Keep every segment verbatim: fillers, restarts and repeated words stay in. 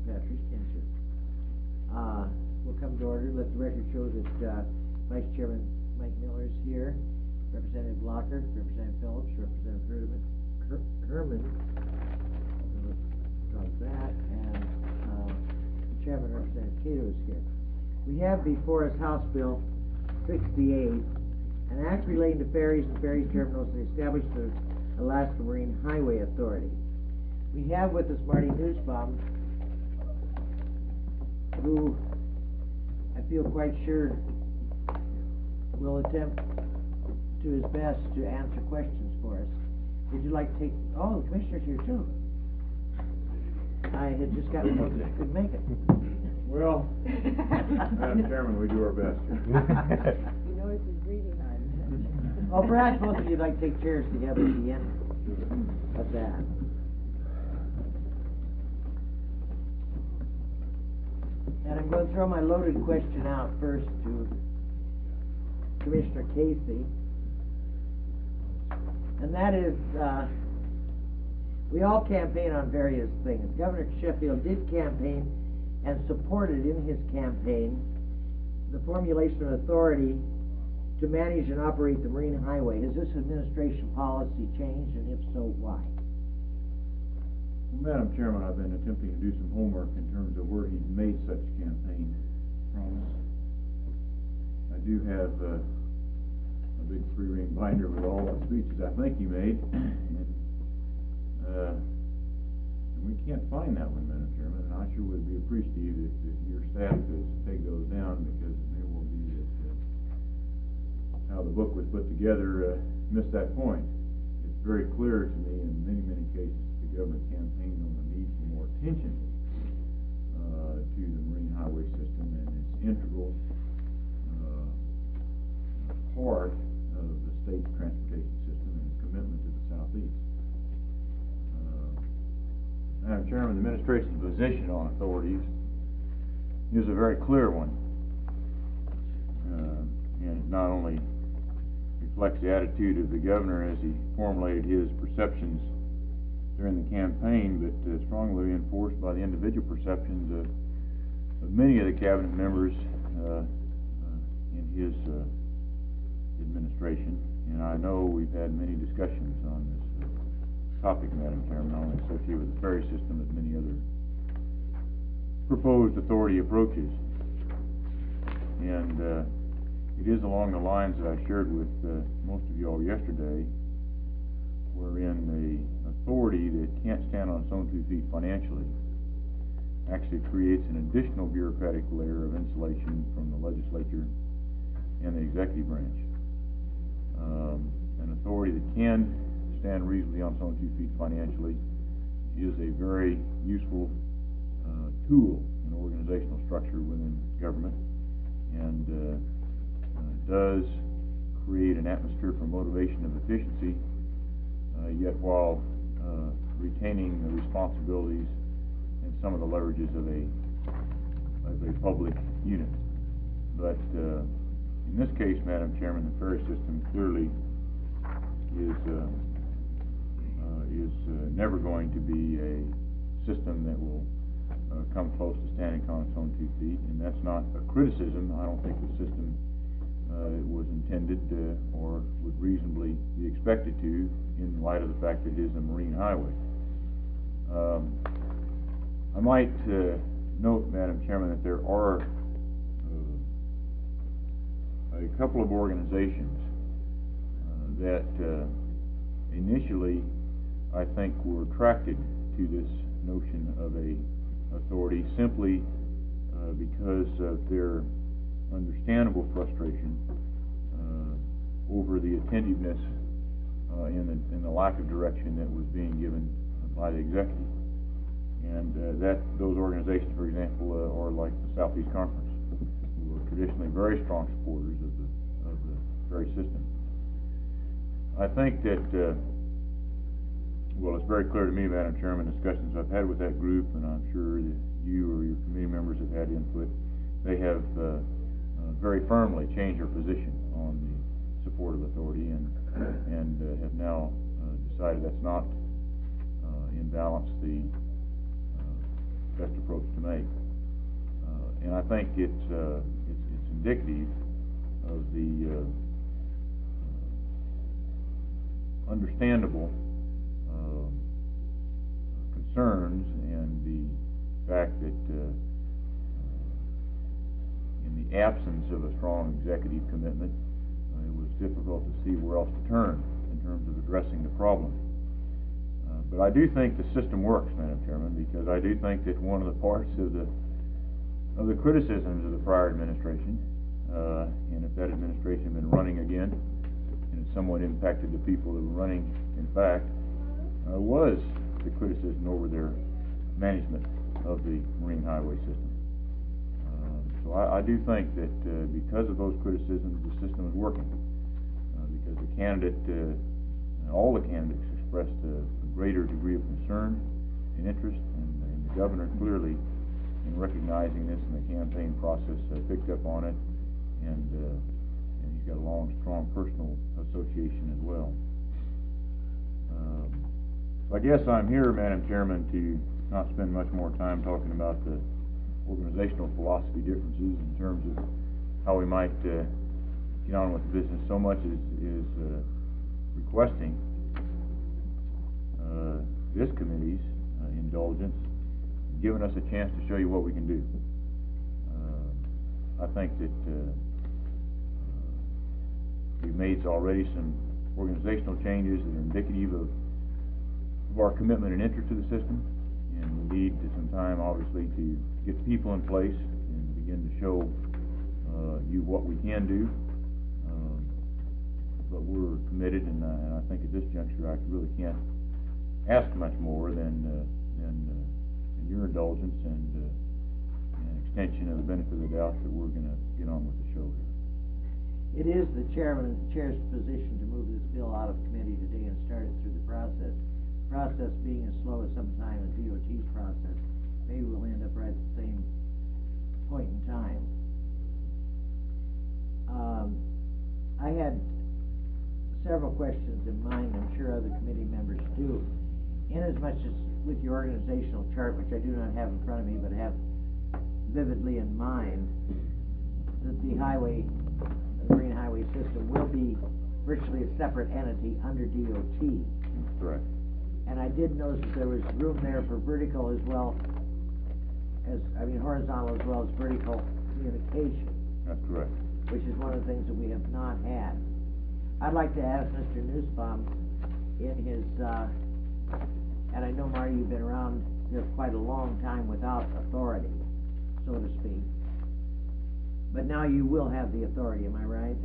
Patrick, answer. Uh, we'll come to order. Let the record show that uh, Vice Chairman Mike Miller is here, Representative Locker, Representative Phillips, Representative Herman, Her Herman, of that, and uh, Chairman Representative Cato is here. We have before us House Bill sixty-eight, an act relating to ferries and ferry terminals and establish the Alaska Marine Highway Authority. We have with us Marty Nussbaum, who I feel quite sure will attempt to his best to answer questions for us. Would you like to take, oh, the Commissioner's here too. I had just gotten told that I could make it. Well, Madam Chairman, we do our best here. You know it's his reading on. Oh, perhaps both of you would like to take chairs together at the end of that. And I'm going to throw my loaded question out first to Commissioner Casey. And that is, uh, we all campaign on various things. Governor Sheffield did campaign and supported in his campaign the formulation of authority to manage and operate the Marine Highway. Has this administration policy changed, and if so, why? Well, Madam Chairman, I've been attempting to do some homework in terms of where he's made such campaign promise. I do have uh, a big three-ring binder with all the speeches I think he made, and, uh, and we can't find that one, Madam Chairman, and I sure would be appreciative if, if your staff could take those down, because it may well be that uh, how the book was put together uh, missed that point. It's very clear to me in many, many cases the government campaigned on the need for more attention uh, to the marine highway system and its integral uh, part of the state's transportation system and its commitment to the southeast. Uh, Madam Chairman, the administration's position on authorities is a very clear one, uh, and it not only reflects the attitude of the governor as he formulated his perceptions during the campaign, but uh, strongly reinforced by the individual perceptions of, of many of the cabinet members uh, uh, in his uh, administration. And I know we've had many discussions on this uh, topic, Madam Chairman, not only associated with the ferry system, but many other proposed authority approaches. And uh, it is along the lines that I shared with uh, most of you all yesterday, wherein the authority that can't stand on its own two feet financially actually creates an additional bureaucratic layer of insulation from the legislature and the executive branch. Um, an authority that can stand reasonably on its own two feet financially is a very useful uh, tool in organizational structure within government, and uh, uh, does create an atmosphere for motivation of efficiency, uh, yet while uh, retaining the responsibilities and some of the leverages of a of a public unit. But uh, in this case, Madam Chairman, the ferry system clearly is uh, uh, is uh, never going to be a system that will uh, come close to standing on its own two feet, and that's not a criticism. I don't think the system uh, was intended uh, or would reasonably be expected to, in light of the fact that it is a marine highway. Um, I might uh, note, Madam Chairman, that there are uh, a couple of organizations uh, that uh, initially I think were attracted to this notion of a authority simply uh, because of their understandable frustration uh, over the attentiveness uh, in, the, in the lack of direction that was being given by the executive. And uh, that those organizations, for example, uh, are like the Southeast Conference, who are traditionally very strong supporters of the, of the ferry system. I think that, uh, well, it's very clear to me, Madam Chairman, discussions I've had with that group, and I'm sure that you or your committee members have had input, they have uh, uh, very firmly changed their position on the support of authority, and, and uh, have now uh, decided that's not uh, in balance the best approach to make. Uh, and I think it's, uh, it's, it's indicative of the uh, uh, understandable uh, concerns and the fact that uh, in the absence of a strong executive commitment, uh, it was difficult to see where else to turn in terms of addressing the problem. Uh, but I do think the system works, Madam Chairman, because I do think that one of the parts of the of the criticisms of the prior administration, uh, and if that administration had been running again, and it somewhat impacted the people that were running, in fact, uh, was the criticism over their management of the marine highway system. Uh, so I, I do think that uh, because of those criticisms, the system is working. Uh, because the candidate, uh, and all the candidates expressed a, a greater degree of concern and interest, and, and the governor clearly, in recognizing this in the campaign process, uh, picked up on it, and, uh, and he's got a long, strong personal association as well. Um, I guess I'm here, Madam Chairman, to not spend much more time talking about the organizational philosophy differences in terms of how we might uh, get on with the business, so much as is uh, requesting uh, this committee's uh, indulgence, giving us a chance to show you what we can do. Uh, I think that uh, uh, we've made already some organizational changes that are indicative of, of our commitment and interest to the system, and we need to some time, obviously, to get people in place and begin to show uh, you what we can do. Um, but we're committed, and, uh, and I think at this juncture I really can't ask much more than, uh, than uh, your indulgence and uh, an extension of the benefit of the doubt that we're going to get on with the show here. It is the chairman, the chair's position to move this bill out of committee today and start it through the process. The process being as slow as sometimes as D O T's process, maybe we'll end up right at the same point in time. Um, I had several questions in mind. I'm sure other committee members do. In as much as with your organizational chart, which I do not have in front of me, but have vividly in mind, that the highway, the marine highway system will be virtually a separate entity under D O T. Correct. And I did notice that there was room there for vertical as well as, I mean horizontal as well as vertical communication. That's correct. Which is one of the things that we have not had. I'd like to ask Mister Nussbaum in his, uh, and I know, Marty, you've been around here quite a long time without authority, so to speak. But now you will have the authority, am I right?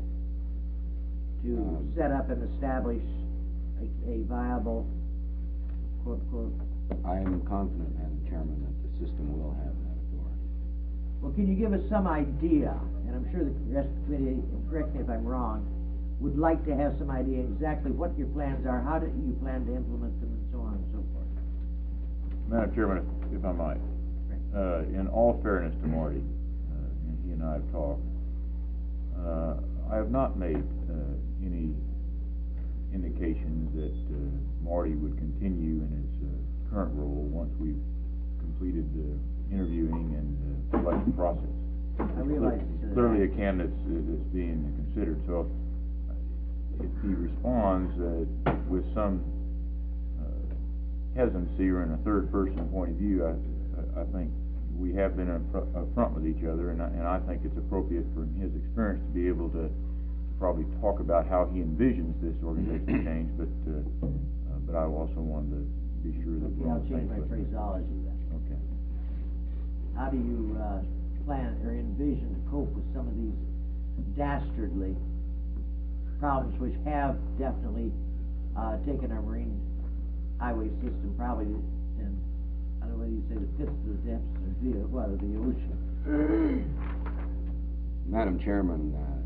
To Um, set up and establish a, a viable, quote, quote. I am confident, Madam Chairman, that the system will have that authority. Well, can you give us some idea, and I'm sure the rest of the committee, and correct me if I'm wrong, would like to have some idea exactly what your plans are, how do you plan to implement them, and so on and so forth. Madam Chairman, if, if I might, uh, in all fairness to Marty, uh, and he and I have talked, uh, I have not made uh, any indication that uh, Marty would continue in his uh, current role once we've completed the interviewing and uh, selection process. I realize it's clearly a candidate that's being considered. So if he responds uh, with some uh, hesitancy or in a third person point of view, I, I think we have been upfront with each other, and I, and I think it's appropriate for his experience to be able to probably talk about how he envisions this organizational change, but uh, uh, but I also wanted to be sure that Okay, we're on I'll the same change my foot. phraseology then. Okay. How do you uh, plan or envision to cope with some of these dastardly problems which have definitely uh, taken our marine highway system probably to, and I don't know whether you say the pits of the depths or the, what, of the ocean. Madam Chairman, uh,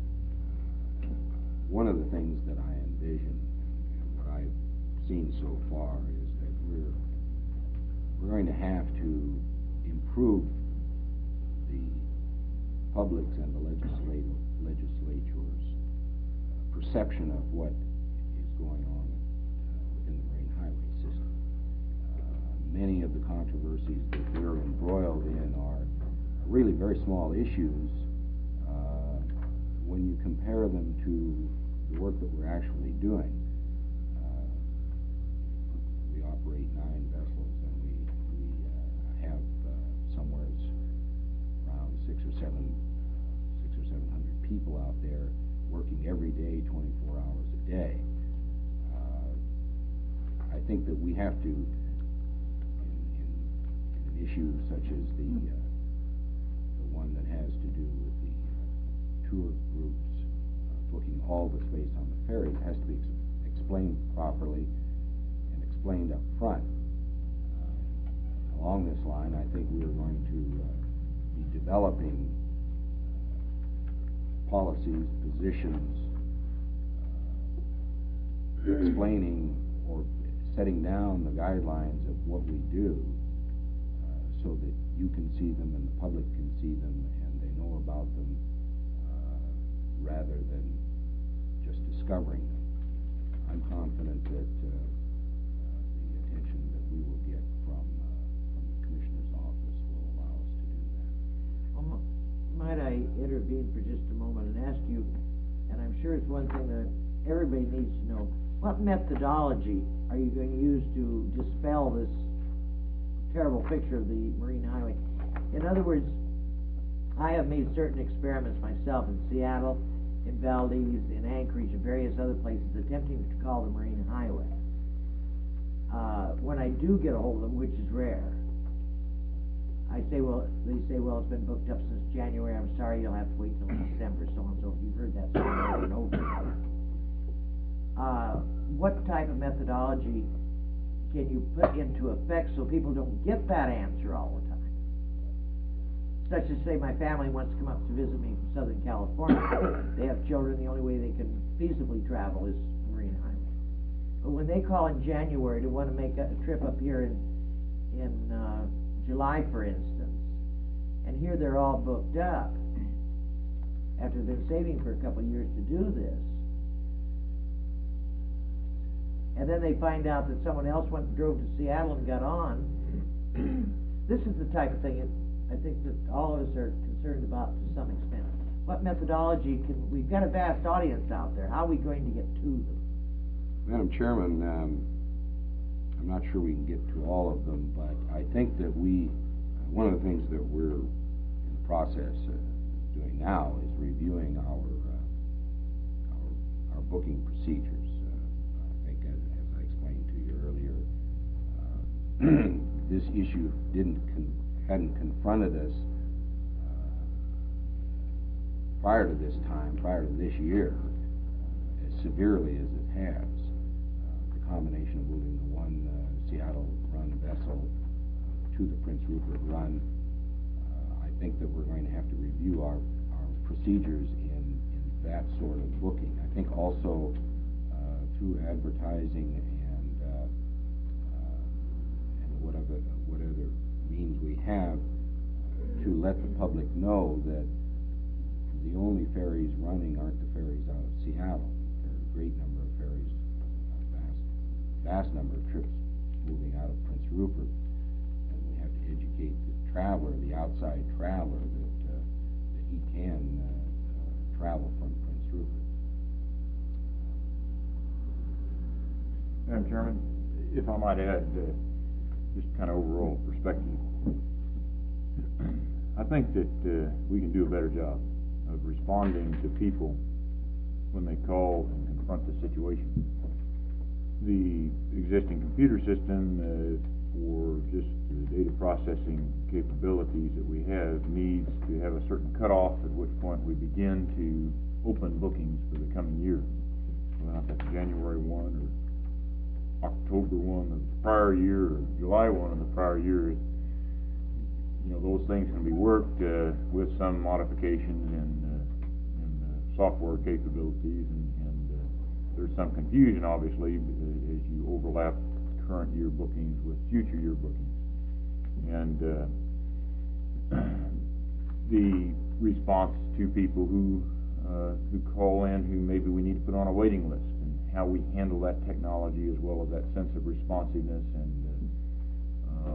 one of the things that I envision and what I've seen so far is that we're we're going to have to improve the public's and the legislative legislature's perception of what is going on uh, within the marine highway system. Uh, many of the controversies that we're embroiled in are really very small issues uh, when you compare them to the work that we're actually doing. Uh, we operate nine vessels, and we, we uh, have uh, somewhere around six or seven, six or seven hundred people out there working every day, twenty-four hours a day. Uh, I think that we have to, in, in, in an issue such as the uh, the one that has to do with the uh, tour groups uh, booking all the space on the ferry, it has to be ex explained properly and explained up front. Uh, along this line, I think we are going to uh, be developing uh, policies, positions, uh, explaining or setting down the guidelines of what we do uh, so that you can see them and the public can see them and they know about them uh, rather than just discovering them. I'm confident that uh, uh, the attention that we will get from, uh, from the Commissioner's office will allow us to do that. Well, m- might I intervene for just a moment and ask you, and I'm sure it's one thing that everybody needs to know, what methodology are you going to use to dispel this terrible picture of the Marine Highway? In other words, I have made certain experiments myself in Seattle, in Valdez, in Anchorage, and various other places attempting to call the Marine Highway. Uh, when I do get a hold of them, which is rare, I say, well, they say, well, it's been booked up since January. I'm sorry, you'll have to wait till December, so on and so forth. You've heard that story over and over. Uh, what type of methodology can you put into effect so people don't get that answer all the time? Such as, say, my family wants to come up to visit me from Southern California. They have children. The only way they can feasibly travel is Marine Highway. But when they call in January to want to make a trip up here in in uh, July, for instance, and here they're all booked up after they've been saving for a couple of years to do this, and then they find out that someone else went and drove to Seattle and got on. This is the type of thing that I think that all of us are concerned about to some extent. What methodology can, we've got a vast audience out there, how are we going to get to them? Madam Chairman, um, I'm not sure we can get to all of them, but I think that we, uh, one of the things that we're in the process of doing now is reviewing our, uh, our, our booking procedures. Earlier, uh, this issue didn't con hadn't confronted us uh, prior to this time, prior to this year, uh, as severely as it has. Uh, the combination of moving the one uh, Seattle run vessel uh, to the Prince Rupert run, uh, I think that we're going to have to review our, our procedures in, in that sort of booking. I think also uh, through advertising whatever whatever means we have uh, to let the public know that the only ferries running aren't the ferries out of Seattle. There are a great number of ferries, a vast, vast number of trips moving out of Prince Rupert, and we have to educate the traveler, the outside traveler, that uh, that he can uh, uh, travel from Prince Rupert. Madam Chairman, if I might add, uh, just kind of overall perspective. I think that uh, we can do a better job of responding to people when they call and confront the situation. The existing computer system uh, for just the data processing capabilities that we have needs to have a certain cutoff at which point we begin to open bookings for the coming year. Whether that's January first or October first of the prior year or July first of the prior year, you know, those things can be worked uh, with some modifications in, uh, in uh, software capabilities, and, and uh, there's some confusion, obviously, as you overlap current year bookings with future year bookings. And uh, the response to people who uh, who call in who maybe we need to put on a waiting list, how we handle that technology as well as that sense of responsiveness and uh,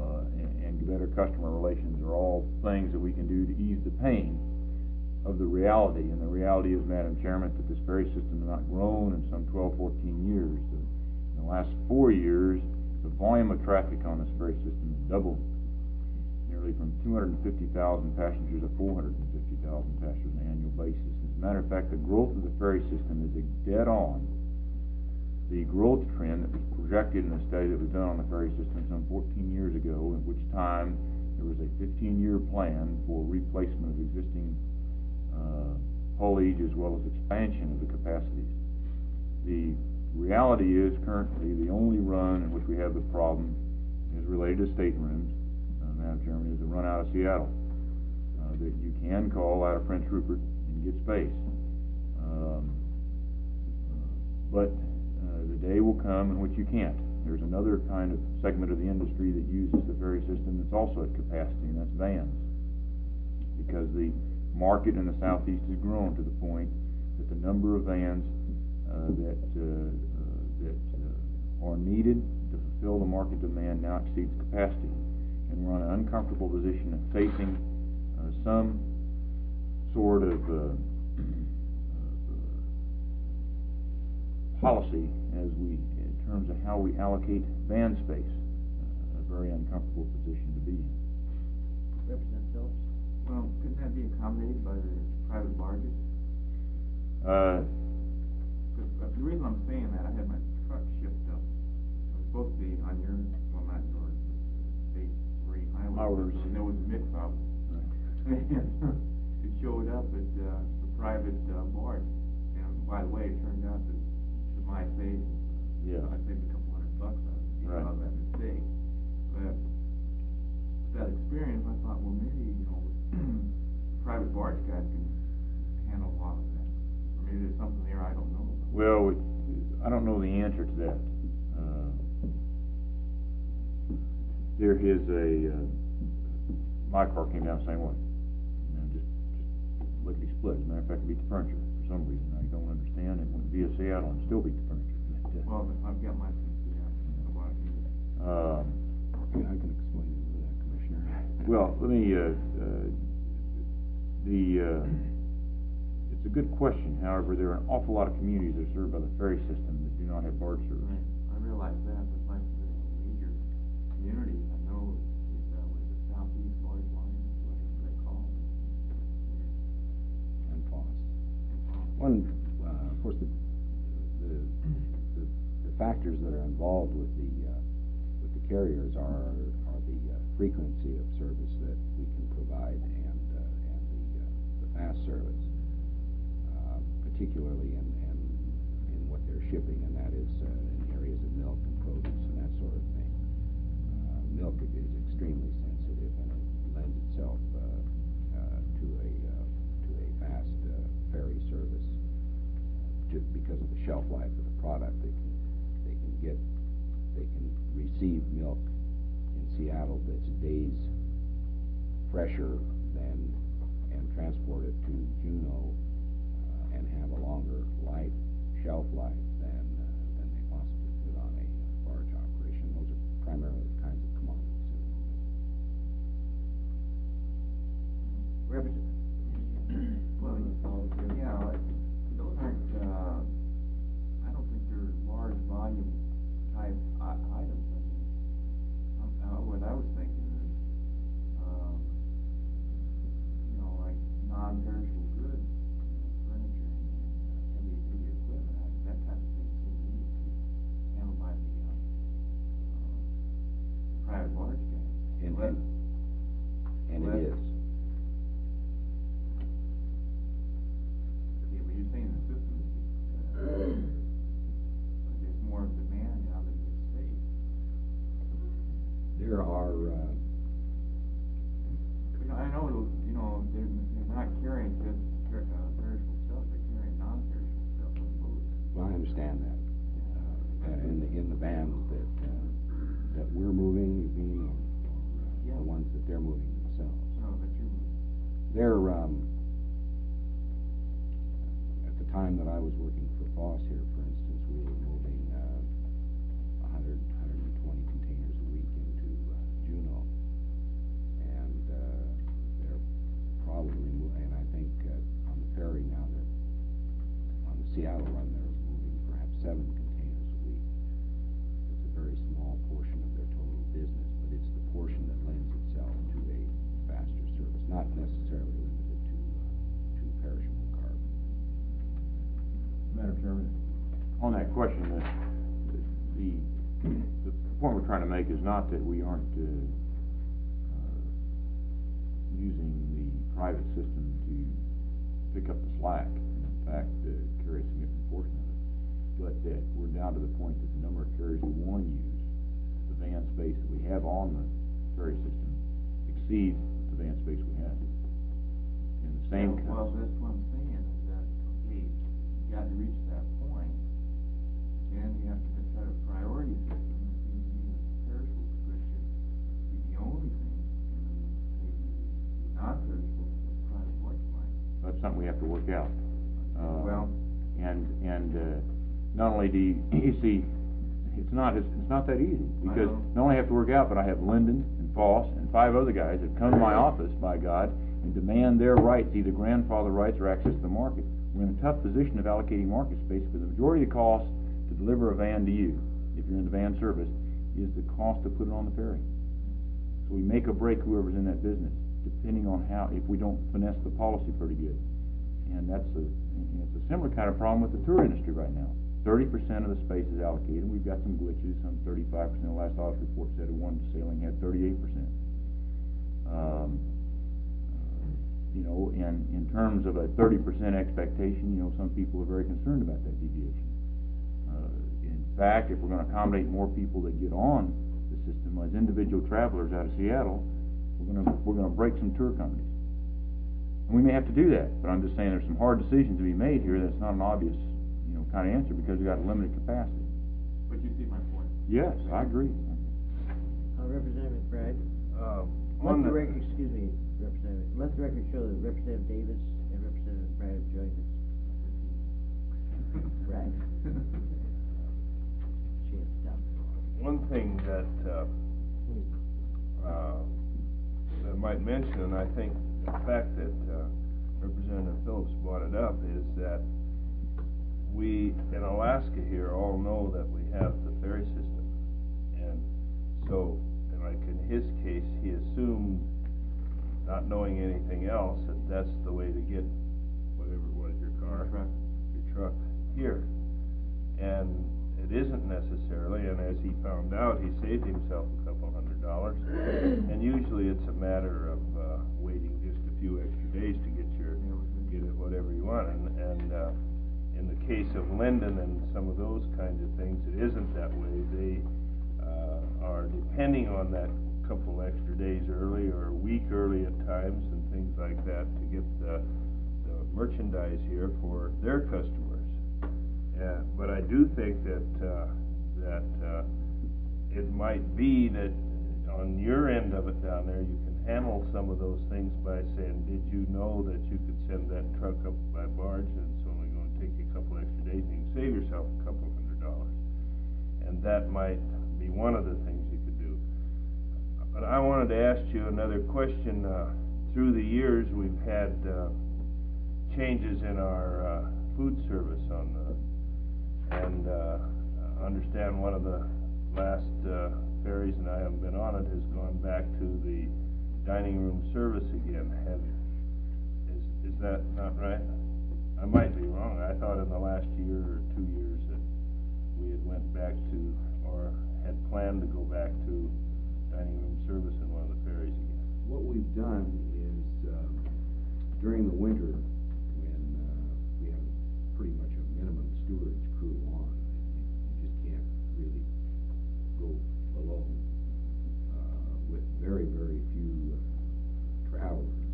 better customer relations are all things that we can do to ease the pain of the reality. And the reality is, Madam Chairman, that this ferry system has not grown in some twelve, fourteen years. In the last four years, the volume of traffic on this ferry system has doubled, nearly from two hundred fifty thousand passengers to four hundred fifty thousand passengers on an annual basis. As a matter of fact, the growth of the ferry system is dead on the growth trend that was projected in a study that was done on the ferry system some fourteen years ago, at which time there was a fifteen-year plan for replacement of existing uh, haulage as well as expansion of the capacities. The reality is currently the only run in which we have the problem is related to staterooms, uh, Madam Chairman, is the run out of Seattle uh, that you can call out of Prince Rupert and get space. Um, uh, but uh, the day will come in which you can't. There's another kind of segment of the industry that uses the ferry system that's also at capacity, and that's vans. Because the market in the southeast has grown to the point that the number of vans uh, that uh, uh, that uh, are needed to fulfill the market demand now exceeds capacity, and we're on an uncomfortable position of facing uh, some sort of uh, uh, policy as we, in terms of how we allocate van space, uh, a very uncomfortable position to be in. Representative Phillips? Well, couldn't that be accommodated by the private barges? Uh, Because uh, the reason I'm saying that, I had my truck shipped up. It was supposed to be on your, well, not yours, state three highway. Ours. And there was a mix-up. It showed up at uh, the private uh, barge. And by the way, it turned out that, to my savings, Yeah. I saved a couple hundred bucks out of it, Right. out of that mistake. But that experience, I thought, well, maybe, you know, private barge guys can handle a lot of that. Or maybe there's something there I don't know about. Well, it, I don't know the answer to that. Uh, there is a, uh, my car came down the same way. You know, just, just lickety split. As a matter of fact, it beat the furniture for some reason. I don't understand. It went via Seattle and still beat the furniture. But, uh, Well, I've got my, yeah, I want to do that. um, Yeah, I can explain it to that, Commissioner. Well, let me, uh, uh, the, uh, it's a good question. However, there are an awful lot of communities that are served by the ferry system that do not have barge service. Right, I realize that, but like the major communities, I know is, uh, was the Southeast Barge Line, whatever they call it. And Foss. And, uh, One, uh, of course, the, the, the, the factors that are involved with the, uh, with the carriers are, are the uh, frequency of service that we can provide and, uh, and the, uh, the fast service, uh, particularly in, in, in what they're shipping, and that is uh, in areas of milk and produce and that sort of thing. Uh, milk is extremely sensitive, and it lends itself uh, uh, to a uh, to a fast uh, ferry service, just because of the shelf life of the product. They can they can get they can receive milk in Seattle that's days fresher than and transport it to Juneau uh, and have a longer life shelf life than uh, than they possibly could on a uh, barge operation. Those are primarily the kinds of commodities that are moving. Representative? Well, yeah, like, those aren't, uh, I don't think they're large volume type i- items. I mean, um, uh, what I was thinking is, um, you know, like non-perishable goods, you know, furniture and uh, heavy duty equipment, I, that type of thing seems to me to be handled by the, uh, uh, private barge guys. And, Let- and, and let- it is. Yeah, but you're saying the system is, uh, there's more demand now than there's space. There are, uh, You know, I know, those, you know, they're, they're not carrying just per- uh, perishable stuff, they're carrying non-perishable stuff on boats. well, I understand that. Uh, in the, in the vans that, uh, that we're moving, you mean, or, or uh, Yeah. the ones that they're moving themselves. No, that you're, They're, um, at the time that I was working for Foss here, for instance, we were moving, uh, a hundred, hundred and twenty containers a week into, uh, Juneau. Seattle run, they're moving perhaps seven containers a week. It's a very small portion of their total business, but it's the portion that lends itself to a faster service, not necessarily limited to, uh, to perishable carbon. Madam Chairman. On that question, the, the, the point we're trying to make is not that we aren't uh, uh, using the private system to pick up the slack, and in fact, uh, carry a significant portion of it, but that we're down to the point that the number of carriers who want to use the van space that we have on the ferry system exceeds the van space we have. In the same Yeah, well, kind of- that's what I'm saying, is that, okay, you got to reach that point, and you have to set a priority system. It seems to me that the perishable restriction be the only thing, and then maybe the non-perishable, the private porch line. That's something we have to work out. Uh, Well- And, and, uh, not only do you, you see, it's not, it's, it's not that easy, because know. not only have to work out, but I have Linden and Foss and five other guys that come to my office, by God, and demand their rights, either grandfather rights or access to the market. We're in a tough position of allocating market space, because the majority of the cost to deliver a van to you, if you're in the van service, is the cost to put it on the ferry. So we make or break whoever's in that business, depending on how, if we don't finesse the policy pretty good. And that's a, it's a similar kind of problem with the tour industry right now. Thirty percent of the space is allocated. We've got some glitches. Some thirty-five percent. The last audit report said one sailing had thirty-eight percent. Um, uh, you know, and in terms of a thirty percent expectation, you know, some people are very concerned about that deviation. Uh, in fact, if we're going to accommodate more people that get on the system as individual travelers out of Seattle, we're going to we're going to break some tour companies. And we may have to do that, but I'm just saying there's some hard decisions to be made here. That's not an obvious, you know, kind of answer, because we've got a limited capacity. But you see my point. Yes, I agree. Uh, Representative Bragg? Um, Let on the the, record, excuse me, Representative, let the record show that Representative Davis and Representative Bragg have joined us. Bragg. She has to stop. one thing that, uh, uh, I might mention, and I think the fact that, uh, Representative Phillips brought it up, is that we, in Alaska here, all know that we have the ferry system. And so, and like in his case, he assumed, not knowing anything else, that that's the way to get whatever it was, your car, Truck. your truck here. And it isn't necessarily, and as he found out, he saved himself a couple hundred dollars. And usually it's a matter of, uh, waiting just a few extra days to get your, get it whatever you want. And, and, uh, in the case of Linden and some of those kinds of things, it isn't that way. They, uh, are depending on that couple extra days early or a week early at times and things like that to get the, the merchandise here for their customers. Uh, but I do think that, uh, that, uh, it might be that on your end of it down there, you can handle some of those things by saying, did you know that you could send that truck up by barge and it's only going to take you a couple extra days and you can save yourself a couple hundred dollars. And that might be one of the things you could do. But I wanted to ask you another question. Uh, through the years, we've had, uh, changes in our, uh, food service on the, and, uh, I understand one of the last, uh, ferries, and I haven't been on it, has gone back to the dining room service again. Have, is, is that not right? I might be wrong. I thought in the last year or two years that we had went back to, or had planned to go back to dining room service in one of the ferries again. What we've done is, um, during the winter, when, uh, we have pretty much a minimum stewardage crew on, you, you just can't really go below, uh, with very, very few, uh, travelers,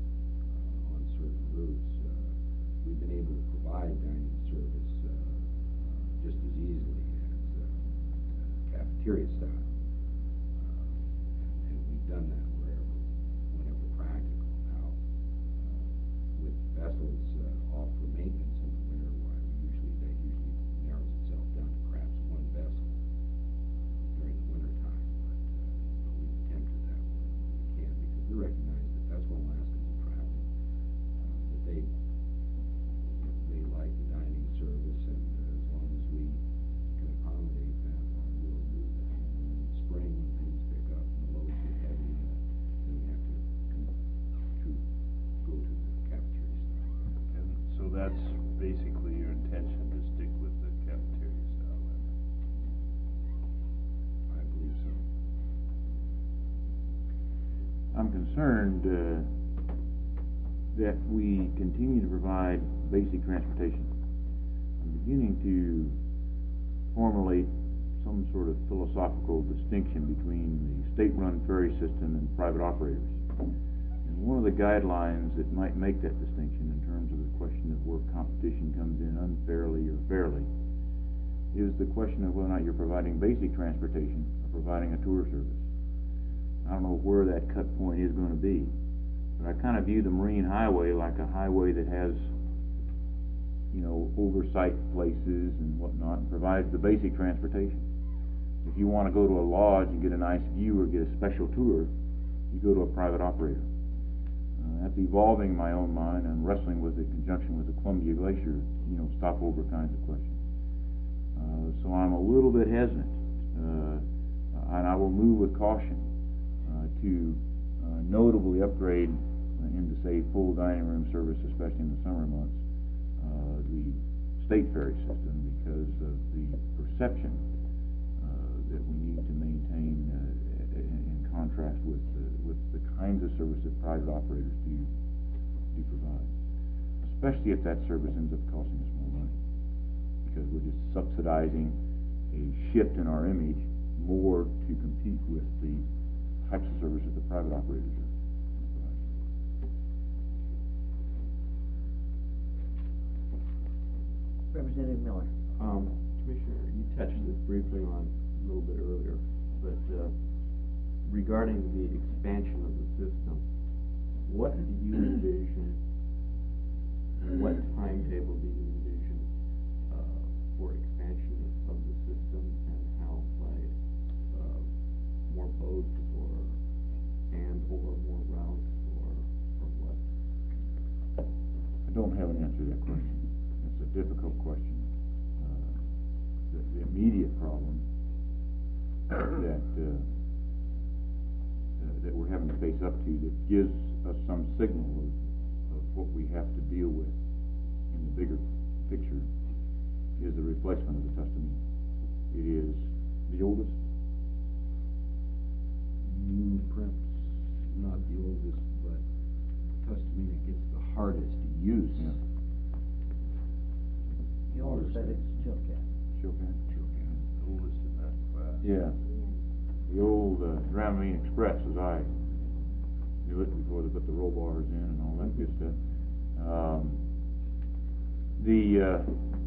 uh, on certain routes. Uh, we've been able to provide dining service, uh, uh, just as easily as, uh, uh, cafeteria style. Uh, and we've done that wherever, whenever practical. Now, uh, with vessels, uh, off for maintenance in the winter, why we usually, that usually narrows itself down to perhaps one vessel during the winter time. But, uh, but we've attempted that when we can, because we recognize that that's when Alaskans are traveling, uh, that they, they like the dining service I'm concerned uh, that we continue to provide basic transportation. I'm beginning to formulate some sort of philosophical distinction between the state-run ferry system and private operators. And one of the guidelines that might make that distinction in terms of the question of where competition comes in unfairly or fairly is the question of whether or not you're providing basic transportation or providing a tour service. I don't know where that cut point is going to be, but I kind of view the Marine Highway like a highway that has, you know, oversight places and whatnot, and provides the basic transportation. If you want to go to a lodge and get a nice view or get a special tour, you go to a private operator. Uh, that's evolving in my own mind. I'm wrestling with it in conjunction with the Columbia Glacier, you know, stopover kinds of questions. Uh, so I'm a little bit hesitant, uh, and I will move with caution uh, to uh, notably upgrade uh, into, say, full dining room service, especially in the summer months, uh, the state ferry system, because of the perception uh, that we need to maintain uh, in, in contrast with uh, with the kinds of service that private operators do do provide, especially if that service ends up costing us more money, because we're just subsidizing a shift in our image more to compete with the types of services the private operators are providing. Representative Miller. Um, Commissioner, you touched this briefly on a little bit earlier, but uh, regarding the expansion of the system, what do you envision, and what timetable do you envision uh, for expansion of the system, and how, by uh, more boats or and or more routes or or what? I don't have an answer to that question. It's a difficult question. Uh, the, the immediate problem that uh, uh, that we're having to face up to that gives us some signal of, of what we have to deal with in the bigger picture is the replacement of the Tustamina. It is the oldest. Mm, perhaps not the oldest, but Tustamina gets the hardest to use. Yeah. The oldest said it's Chilcat. Chilcat. Chilcat. The oldest in that class. Yeah. The old uh, Grand Marine Express, as I knew it before they put the roll bars in and all that good stuff. Um, the uh,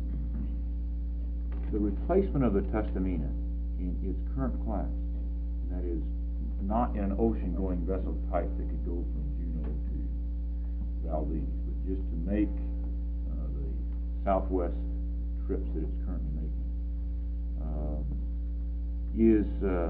the replacement of the Tustamina in its current class, and that is not in an ocean-going vessel type that could go from Juneau to Valdez, but just to make uh, the southwest trips that it's currently making, um, is uh,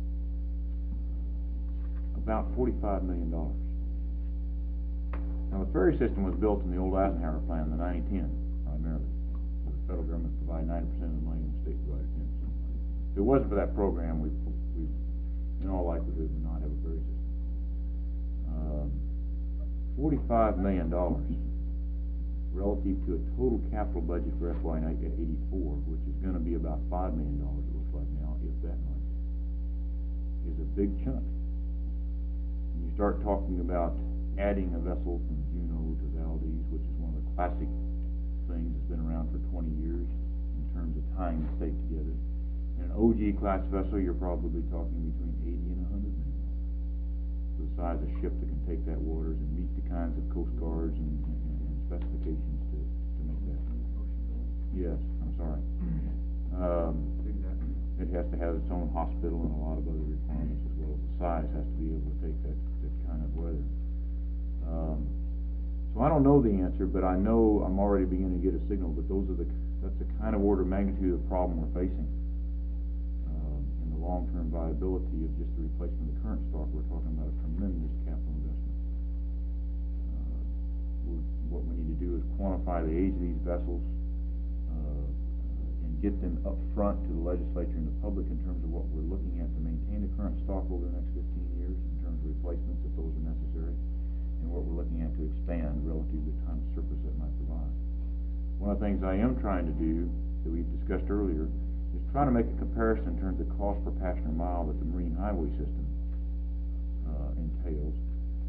about forty-five million dollars. Now, the ferry system was built in the old Eisenhower plan in the nineteen ten, primarily. So the federal government provided ninety percent of the money and the state provided ten percent of the money. If it wasn't for that program, we, we in all likelihood, would not have a ferry system. Um, forty-five million dollars relative to a total capital budget for F Y eighty-four, which is going to be about five million dollars, it looks like now, if that much, is a big chunk. When you start talking about adding a vessel from Juneau to Valdez, which is one of the classic things that's been around for twenty years in terms of tying the state together. In an O G class vessel, you're probably talking between eighty and a hundred million dollars. For the size of ship that can take that waters and meet the kinds of coast guards and, and, and specifications to, to make that. Yes, I'm sorry. Um, it has to have its own hospital and a lot of other requirements as well as the size has to be able to take that, that kind of weather. Um, so I don't know the answer, but I know I'm already beginning to get a signal that those are the that's the kind of order of magnitude of problem we're facing. Um, and the long-term viability of just the replacement of the current stock, we're talking about a tremendous capital investment. Uh, we're, what we need to do is quantify the age of these vessels uh, and get them up front to the legislature and the public in terms of what we're looking at to maintain the current stock over the next fifteen years in terms of replacements if those are necessary, and what we're looking at to expand relative to the time surplus that might provide. One of the things I am trying to do, that we've discussed earlier, is try to make a comparison in terms of cost per passenger mile that the Marine Highway system uh, entails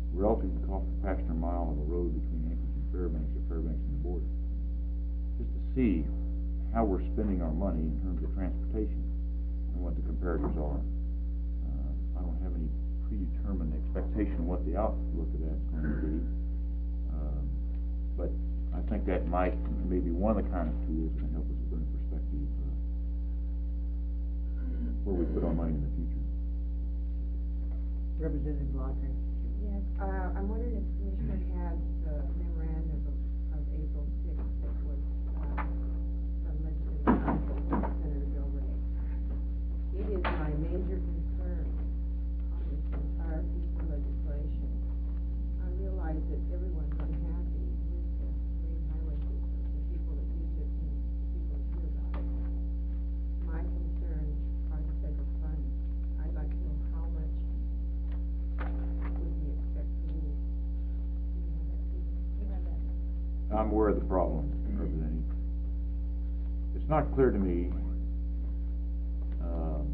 relative to the cost per passenger mile of a road between Anchorage and Fairbanks or Fairbanks and the border, just to see how we're spending our money in terms of transportation and what the comparators are. Uh, I don't have any predetermined expectation of what the outlook of that's going to be, um, but I think that might maybe one of the kind of tools that can help us put in perspective uh, where we put our money in the future. Representative Lockyer. Yes, uh, I'm wondering if the Commissioner has the memorandum of, of April sixth that was, uh, from Legislative Council by Senator Bill Ray. It is my major concern on this entire piece of legislation. I realize that everyone's unhappy with the marine highway system, the people that use it and the people that hear about it. My concerns are the federal funds. I'd like to know how much would we expect to lose. Do you have that, Stephen? Do you have that? I'm aware of the problem, Representative. It's not clear to me uh, uh,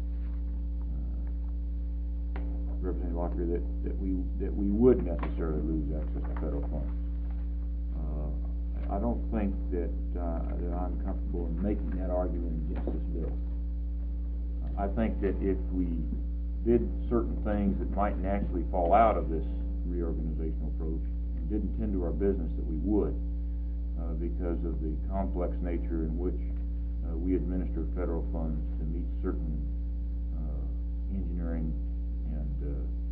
Representative Lockyer, that, that we that we would necessarily lose access to federal funds. Uh, I don't think that uh, that I'm comfortable in making that argument against this bill. I think that if we did certain things that might naturally fall out of this reorganizational approach and didn't tend to our business, that we would, uh, because of the complex nature in which uh, we administer federal funds to meet certain uh, engineering and uh,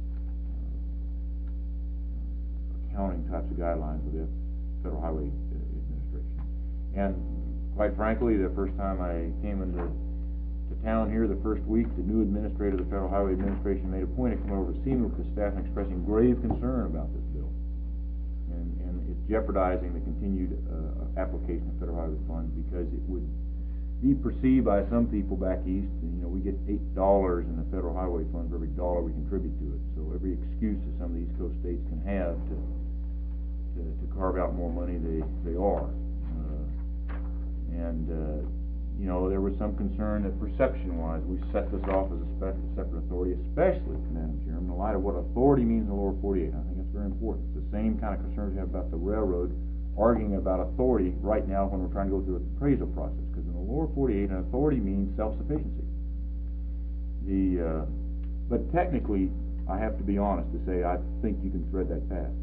uh, accounting types of guidelines with the Federal Highway Administration. And quite frankly, the first time I came into to town here, the first week, the new administrator of the Federal Highway Administration made a point of coming over to see me with the staff and expressing grave concern about this bill. And, and it's jeopardizing the continued uh, application of federal highway funds, because it would be perceived by some people back east, and, you know, we get eight dollars in the federal highway fund for every dollar we contribute to it. So every excuse that some of the East Coast states can have to to, to carve out more money, they, they are. Uh, and uh, you know, there was some concern that perception-wise, we set this off as a spe separate authority, especially, Madam Chairman, in the light of what authority means in the lower forty-eight. I think that's very important. It's the same kind of concerns we have about the railroad, arguing about authority right now when we're trying to go through an appraisal process, because in the lower forty-eight, an authority means self-sufficiency. The, uh, but technically, I have to be honest to say, I think you can thread that path.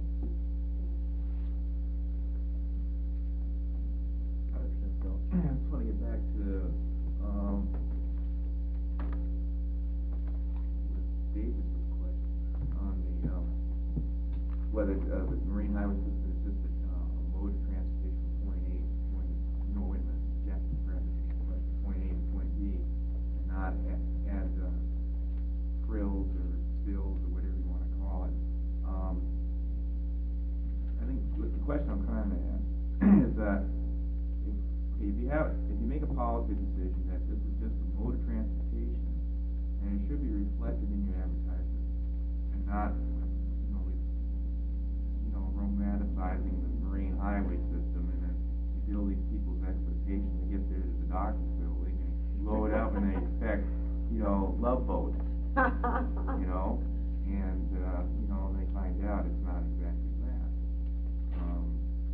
I just want to get back to, um, David's question on the, um, whether, uh, the marine highway system is just a, uh, mode of transportation from point A to point, no, wait a minute, Jack, correct, question, point A to point B, and not add, add, uh, frills or spills or whatever you want to call it. Um, I think the question I'm trying to ask is that, if you have, if you make a policy decision that this is just a mode of transportation, and it should be reflected in your advertisement, and not, you know, you know, romanticizing the marine highway system, and then you build these people's expectations to get there to the doctor's building, and blow it up, and they expect, you know, love boats, you know, and, uh, you know, they find out it's not exactly that. Um,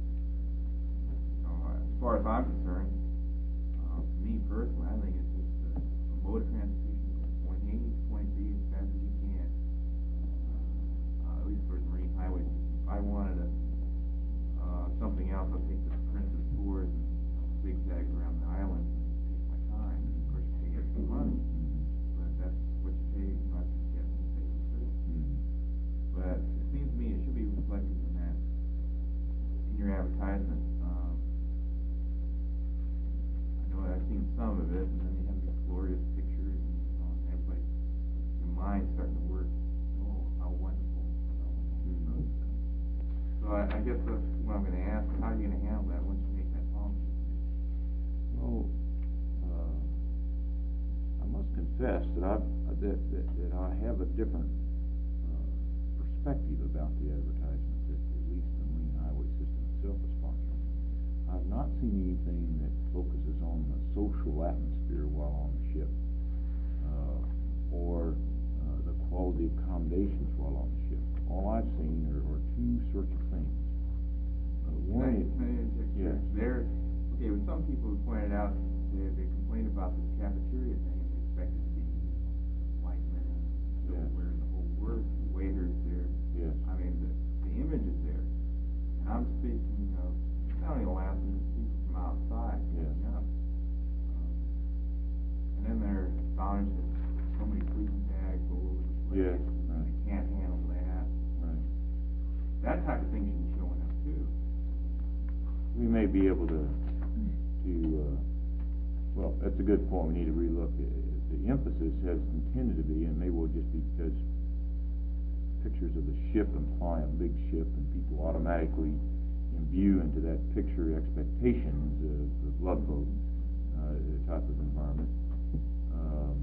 As far as I'm concerned, uh, to me personally, I think it's just a, a mode of transportation from point A to point B as fast as you can. Uh, at least for the marine highway system. If I wanted a, uh, something else, I'll take the Princess tours and zigzag around the island and take my time. Of course, you pay extra money, but that's what you pay, you know, that's what you get when you pay for service. But it seems to me it should be reflected in that, in your advertisement. Um, I've seen some of it, and then you have these glorious pictures, and um, everybody, your mind's starting to work. Oh, how wonderful! How wonderful. So I, I guess that's what I'm going to ask. How are you going to handle that once you make that policy? Well, uh, I must confess that I that, that that I have a different uh, perspective about the advertisement that at least the marine highway system itself is sponsoring. I've not seen anything that focuses on the social atmosphere while on the ship, uh, or uh, the quality of accommodations while on the ship, all I've seen are, are two sorts of things. Uh, Can I, one, can I interject yeah. here? There, okay, with some people who pointed out, they, they complained about the cafeteria thing, and they expected to be white men, Yeah. wearing the whole word, the waiters there. Yes. I mean, the, the image is there. And I'm speaking of, not only Alaskans, but people from outside, Yeah. picking up. Um, and then they're astonished that so many sleeping bags all over the place. Yes, right. They can't handle that. Right. That type of thing should be showing up too. We may be able to, to, uh, well, that's a good point, we need to relook at it. The emphasis has intended to be, and maybe will just be because pictures of the ship imply a big ship, and people automatically imbue into that picture expectations of the love boat uh, type of environment. Um,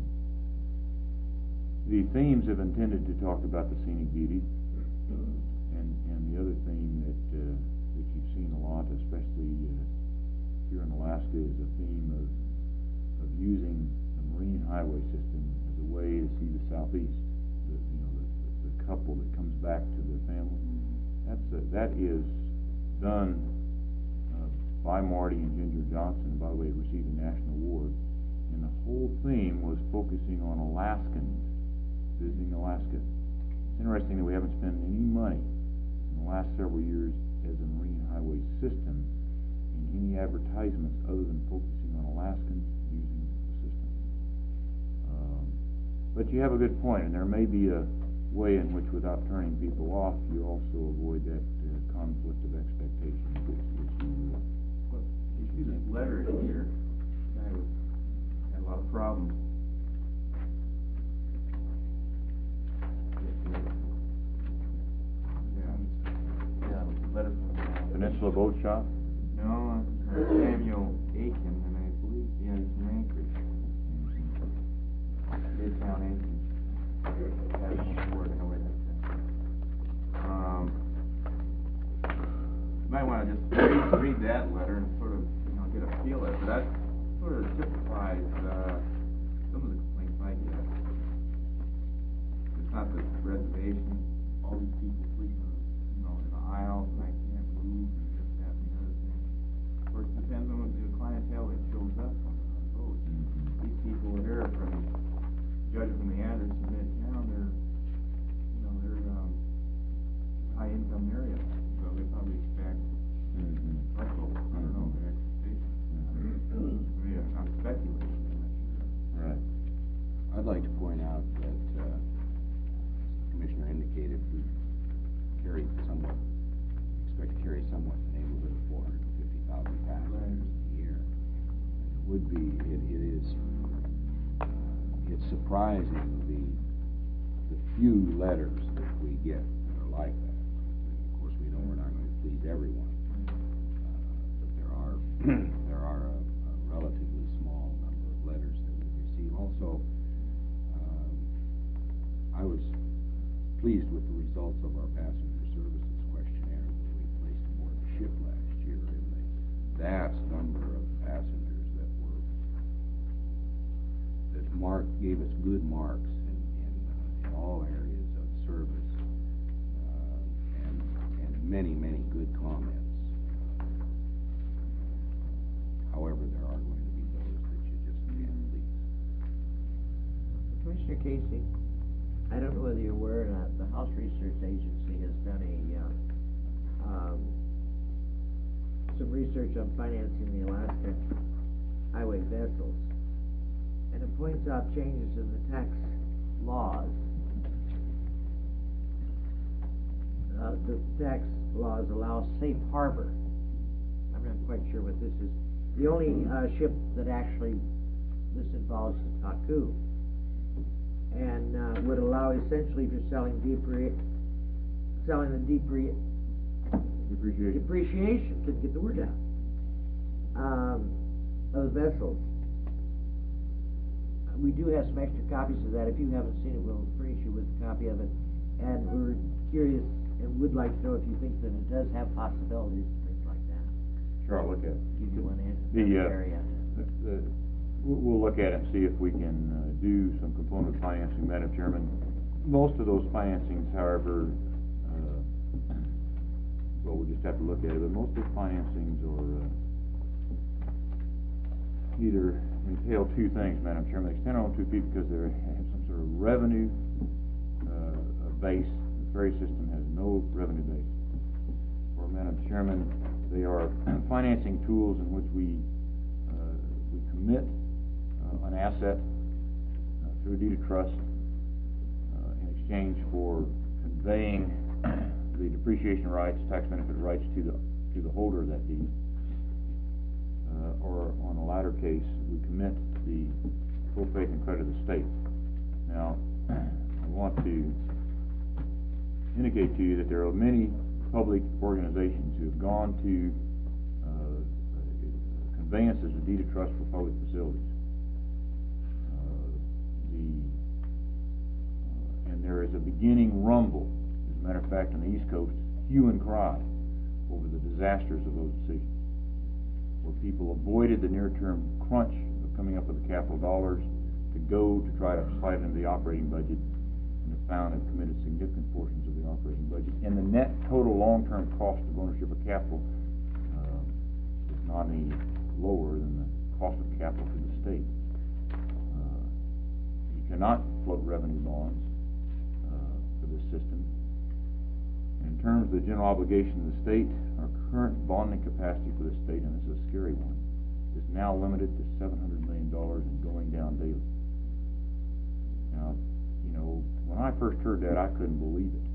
the themes have intended to talk about the scenic beauty, and and the other theme that uh, that you've seen a lot, especially uh, here in Alaska, is a theme of of using the marine highway system as a way to see the southeast. The, you know, the, the, the couple that comes back to their family. That's a, that is done uh, by Marty and Ginger Johnson. And by the way, it received a national award. And the whole theme was focusing on Alaskans visiting Alaska. It's interesting that we haven't spent any money in the last several years as a marine highway system in any advertisements other than focusing on Alaskans using the system. Um, but you have a good point, and there may be a way in which, without turning people off, you also avoid that uh, conflict of expectations issue. Well, you see this letter in here, guy was, had a lot of problems. Yeah, yeah, it was a letter from, uh, Peninsula Boat Shop? no, uh, Samuel Aiken, and I believe, yeah, he's from Anchorage. Midtown Anchorage. That's one word, I know where that's at. Um, you might wanna just read, read that letter and sort of, you know, get a feel of it, but that sort of typifies, uh, some of the complaints I get. It's not the reservation, all these people sleeping, you know, in the aisles, and I can't move, and this, that, and the other thing. Of course, it depends on the clientele that shows up on the boat. These people here are from, judging from the address in Midtown, they're, you know, they're, um, high income area, so they probably expect, Mm-hmm. Russell, I don't know, their expectations. I mean, I'm speculating, I'm not sure. Right. I'd like to point out that, uh, the Commissioner indicated we carry somewhat, expect to carry somewhat in the neighborhood of four hundred fifty thousand passengers a year. It would be, it, it is, uh, it's surprising the, the few letters that we get that are like that. And of course, we know we're not going to please everyone, uh, but there are, there are a, a relatively small number of letters that we receive. Also, um, I was pleased with the results of our passenger services questionnaire that we placed aboard the ship last year, and the vast number of passengers that were that mark gave us good marks in in, uh, in all areas of service, uh, and and many many good comments. However, there are going to be those that you just can't please. Commissioner Casey, I don't know whether you're aware or not, the House Research Agency has done a, uh, um, some research on financing the Alaska highway vessels, and it points out changes in the tax laws. Uh, the tax laws allow safe harbor. I'm not quite sure what this is. The only, uh, ship that actually this involves is Taku. And uh, would allow essentially if you're selling depre selling the depre Depreciation. depreciation, couldn't get the word out, um, of the vessels. Uh, We do have some extra copies of that. If you haven't seen it, we'll furnish you with a copy of it. And we're curious and would like to know if you think that it does have possibilities and things like that. Sure, I'll look at it. Give you one in The, that uh, area. the, the, we'll, we'll look at it and see if we can uh, do some component financing, Madam Chairman. Most of those financings, however, uh, well, we'll just have to look at it, but most of the financings are, uh, either entail two things, Madam Chairman. They stand on two feet because they have some sort of revenue, uh, base. The ferry system has no revenue base. Or, Madam Chairman, they are financing tools in which we, uh, we commit uh, an asset uh, through a deed of trust uh, in exchange for conveying the depreciation rights, tax benefit rights to the to the holder of that deed. Uh, or on the latter case, we commit the full faith and credit of the state. Now, I want to indicate to you that there are many public organizations who have gone to uh, conveyances of deed of trust for public facilities. Uh, the uh, and there is a beginning rumble. As a matter of fact, on the East Coast, hue and cry over the disasters of those decisions, where people avoided the near-term crunch of coming up with the capital dollars to go to try to slide into the operating budget, and have found and committed significant portions of the operating budget. And the net total long-term cost of ownership of capital uh, is not any lower than the cost of capital to the state. Uh, you cannot float revenue bonds uh, for this system. In terms of the general obligation of the state, our current bonding capacity for the state, and this is a scary one, is now limited to seven hundred million dollars and going down daily. Now, you know, when I first heard that, I couldn't believe it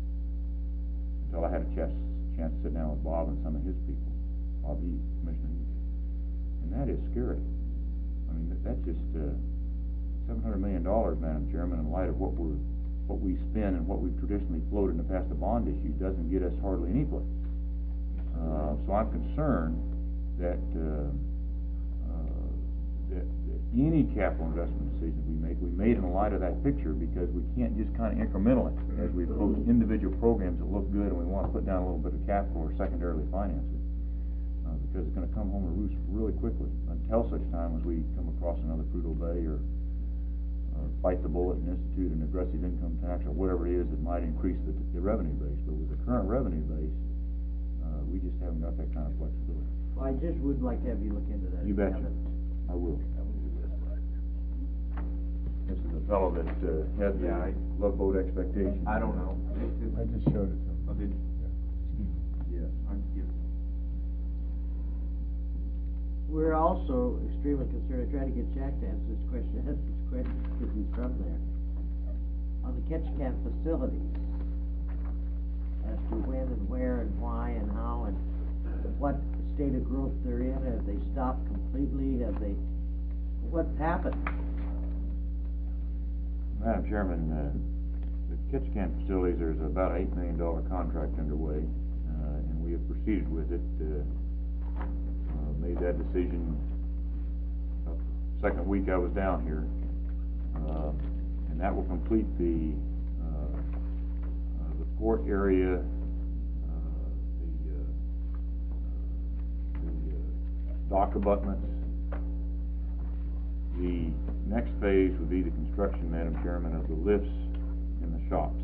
until I had a chance, chance to sit down with Bob and some of his people, Bob Heath, Commissioner Heath. And that is scary. I mean, that, that's just uh, seven hundred million dollars, Madam Chairman, in light of what we're what we spend and what we've traditionally floated in the past of bond issue doesn't get us hardly any place. Uh, so I'm concerned that, uh, uh, that that any capital investment decisions we make, we made in the light of that picture, because we can't just kind of incrementally, as we approach individual programs that look good and we want to put down a little bit of capital or secondarily finance it, uh, because it's going to come home to roost really quickly until such time as we come across another Prudhoe Bay or or bite the bullet and institute an aggressive income tax or whatever it is that might increase the, the revenue base. But with the current revenue base, uh, we just haven't got that kind of flexibility. Well, I just would like to have you look into that. You betcha. I will. This is the fellow that uh, had the Yeah, I- love boat expectation. I don't know. It- it- I just showed it to him. Oh, did you? Yes. I'm give- We're also extremely concerned. I tried to get Jack to answer this question, answer this question because he's from there. On the catch can facilities, as to when and where and why and how and what state of growth they're in, have they stopped completely? Have they? What's happened? Madam Chairman, uh, the catch can facilities, there's about an eight million dollar contract underway, uh, and we have proceeded with it. Uh, uh, made that decision uh, second week I was down here, uh, and that will complete the uh, uh, the port area, uh, the, uh, the uh, dock abutments. The next phase would be the construction, Madam Chairman, of the lifts in the shops.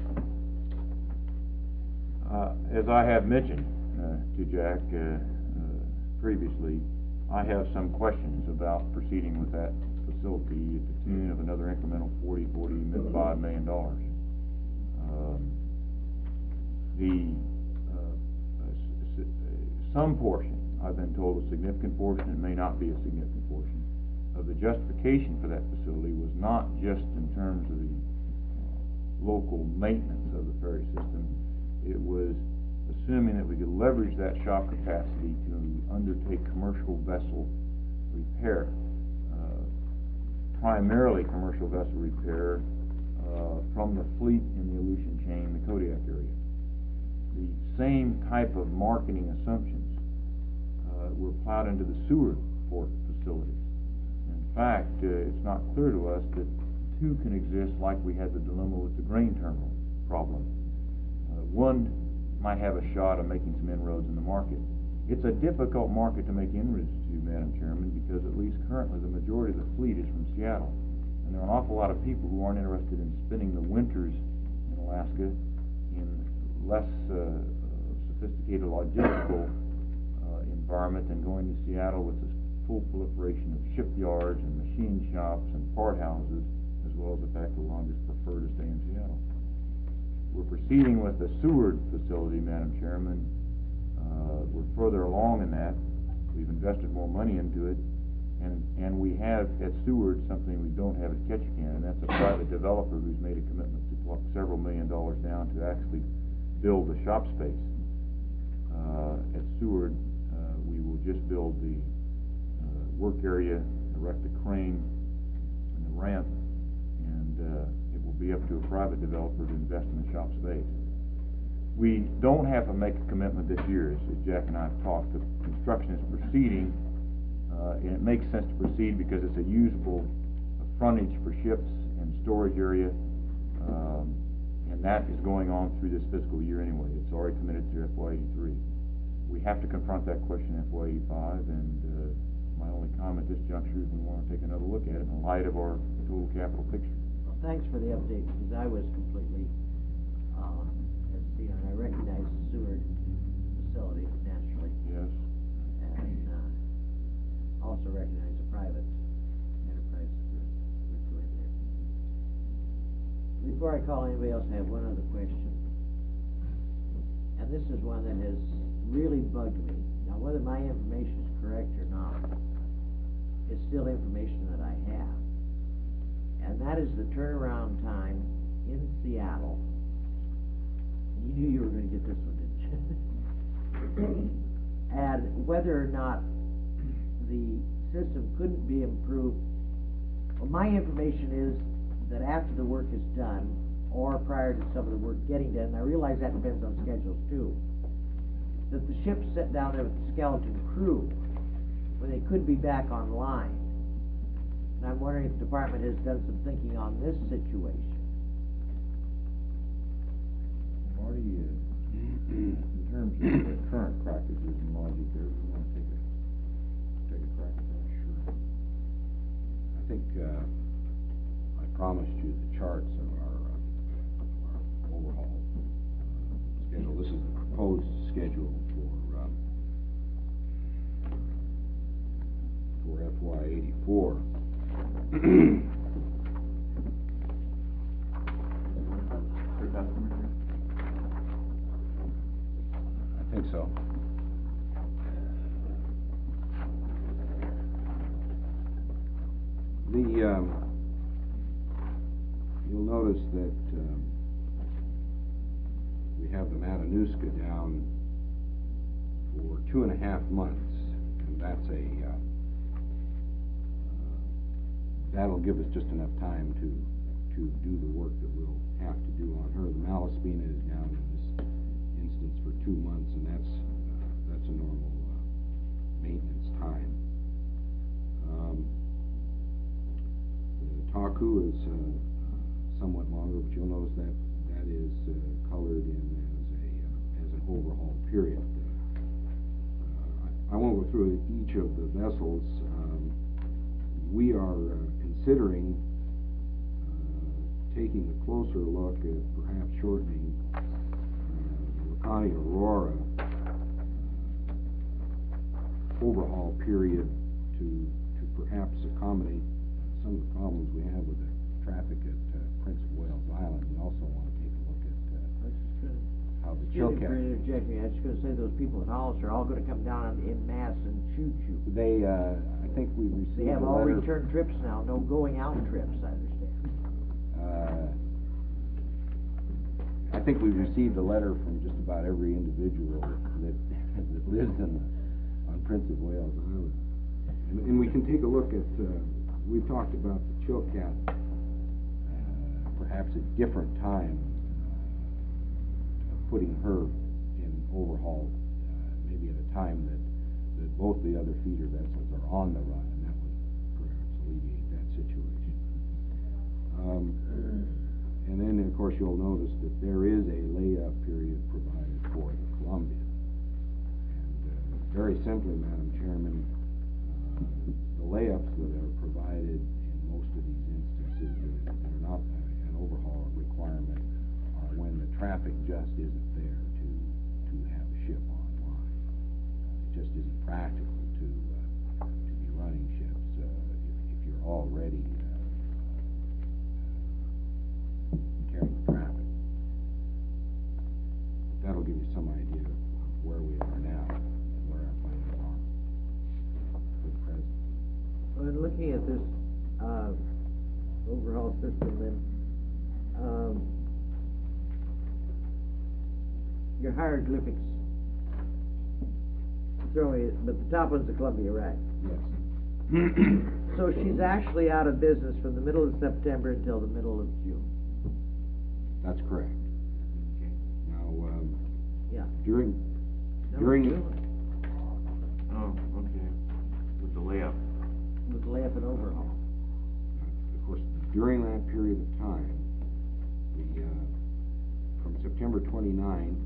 Uh, as I have mentioned uh, to Jack uh, uh, previously, I have some questions about proceeding with that facility at the tune of another incremental forty, forty-five million dollars. Um, the uh, uh, some portion, I've been told a significant portion, it may not be a significant portion, of the justification for that facility was not just in terms of the local maintenance of the ferry system. It was assuming that we could leverage that shop capacity to undertake commercial vessel repair, uh, primarily commercial vessel repair uh, from the fleet in the Aleutian chain, the Kodiak area. The same type of marketing assumptions uh, were plowed into the Seward port facilities. In fact, uh, it's not clear to us that two can exist like we had the dilemma with the grain terminal problem. Uh, one might have a shot of making some inroads in the market. It's a difficult market to make inroads to, Madam Chairman, because at least currently the majority of the fleet is from Seattle. And there are an awful lot of people who aren't interested in spending the winters in Alaska in less uh, sophisticated logistical uh, environment than going to Seattle with this full proliferation of shipyards and machine shops and part houses, as well as the fact that we'll just prefer to stay in Seattle. We're proceeding with the Seward facility, Madam Chairman. Uh, we're further along in that. We've invested more money into it, and and we have at Seward something we don't have at Ketchikan, and that's a private developer who's made a commitment to plunk several million dollars down to actually build the shop space. Uh, at Seward, uh, we will just build the uh, work area, erect the crane and the ramp, and uh, it will be up to a private developer to invest in the shop space. We don't have to make a commitment this year, as as Jack and I have talked. The construction is proceeding, uh, and it makes sense to proceed because it's a usable uh, frontage for ships and storage area, um, and that is going on through this fiscal year anyway. It's already committed through F Y eighty-three. We have to confront that question in F Y eighty-five, and uh, my only comment at this juncture is we want to take another look at it in light of our total capital picture. Well, thanks for the update, because I was completely, uh, as you know, I recognize the Seward facility naturally, Yes. and uh, also recognize the private enterprise that we're, we're doing there. Before I call anybody else, I have one other question, and this is one that has really bugged me. Now, whether my information is correct or not, it's still information that I have, and that is the turnaround time in Seattle. You knew you were going to get this one, didn't you? And whether or not the system couldn't be improved. Well, my information is that after the work is done, or prior to some of the work getting done, and I realize that depends on schedules too, that the ships sit down there with the skeleton crew when they could be back online. And I'm wondering if the department has done some thinking on this situation. Marty, uh, in terms of the current practices and logic there, we want to take a, take a crack at that. Sure. I think, uh, I promised you the charts of our, uh, our overhaul uh, schedule. This is the proposed schedule for, um, for F Y eighty-four. Per customer, I think so. The, um, you'll notice that, um, we have the Matanuska down for two and a half months, and that's a, uh, uh, that'll give us just enough time to, to do the work that we'll have to do on her. The Malaspina is down in this instance for two months, and that's, uh, that's a normal, uh, maintenance time. Um, the Taku is, uh, somewhat longer, but you'll notice that that is uh, colored in as a uh, as an overhaul period. Uh, uh, I, I won't go through each of the vessels. Um, we are uh, considering uh, taking a closer look at perhaps shortening uh, the Laconnie Aurora uh, overhaul period to to perhaps accommodate some of the problems we have with the traffic at uh, Prince of Wales Island. We also want to take a look at uh, I was just gonna, how the excuse me for Chilkat. interjecting, I was just gonna say those people in Hollis are all gonna come down in mass and shoot you. They, uh, I think we received They have a all letter. return trips now, no going out trips, I understand. Uh, I think we received a letter from just about every individual that that lives in the, on Prince of Wales Island. And, and we can take a look at. Uh, we've talked about the Chilkat. Perhaps a different time, uh, putting her in overhaul, uh, maybe at a time that, that both the other feeder vessels are on the run, and that would perhaps alleviate that situation. Um, and then, of course, you'll notice that there is a layup period provided for the Columbia. And uh, very simply, Madam Chairman, uh, the layups that are provided in most of these instances that are not overhaul requirement are when the traffic just isn't there to to have a ship already uh, carrying the traffic. That'll give you some idea of where we are now and where our plans are for the present. When looking at this, uh, overall system, then, um, your hieroglyphics, throwing it, but the top one's the Columbia, right? Yes. So she's actually out of business from the middle of September until the middle of June. That's correct. Now, um, Yeah. during, No, during, June, Oh, okay, with the layup. with the layup and overhaul. of course, during that period of time, the, uh, from September twenty-ninth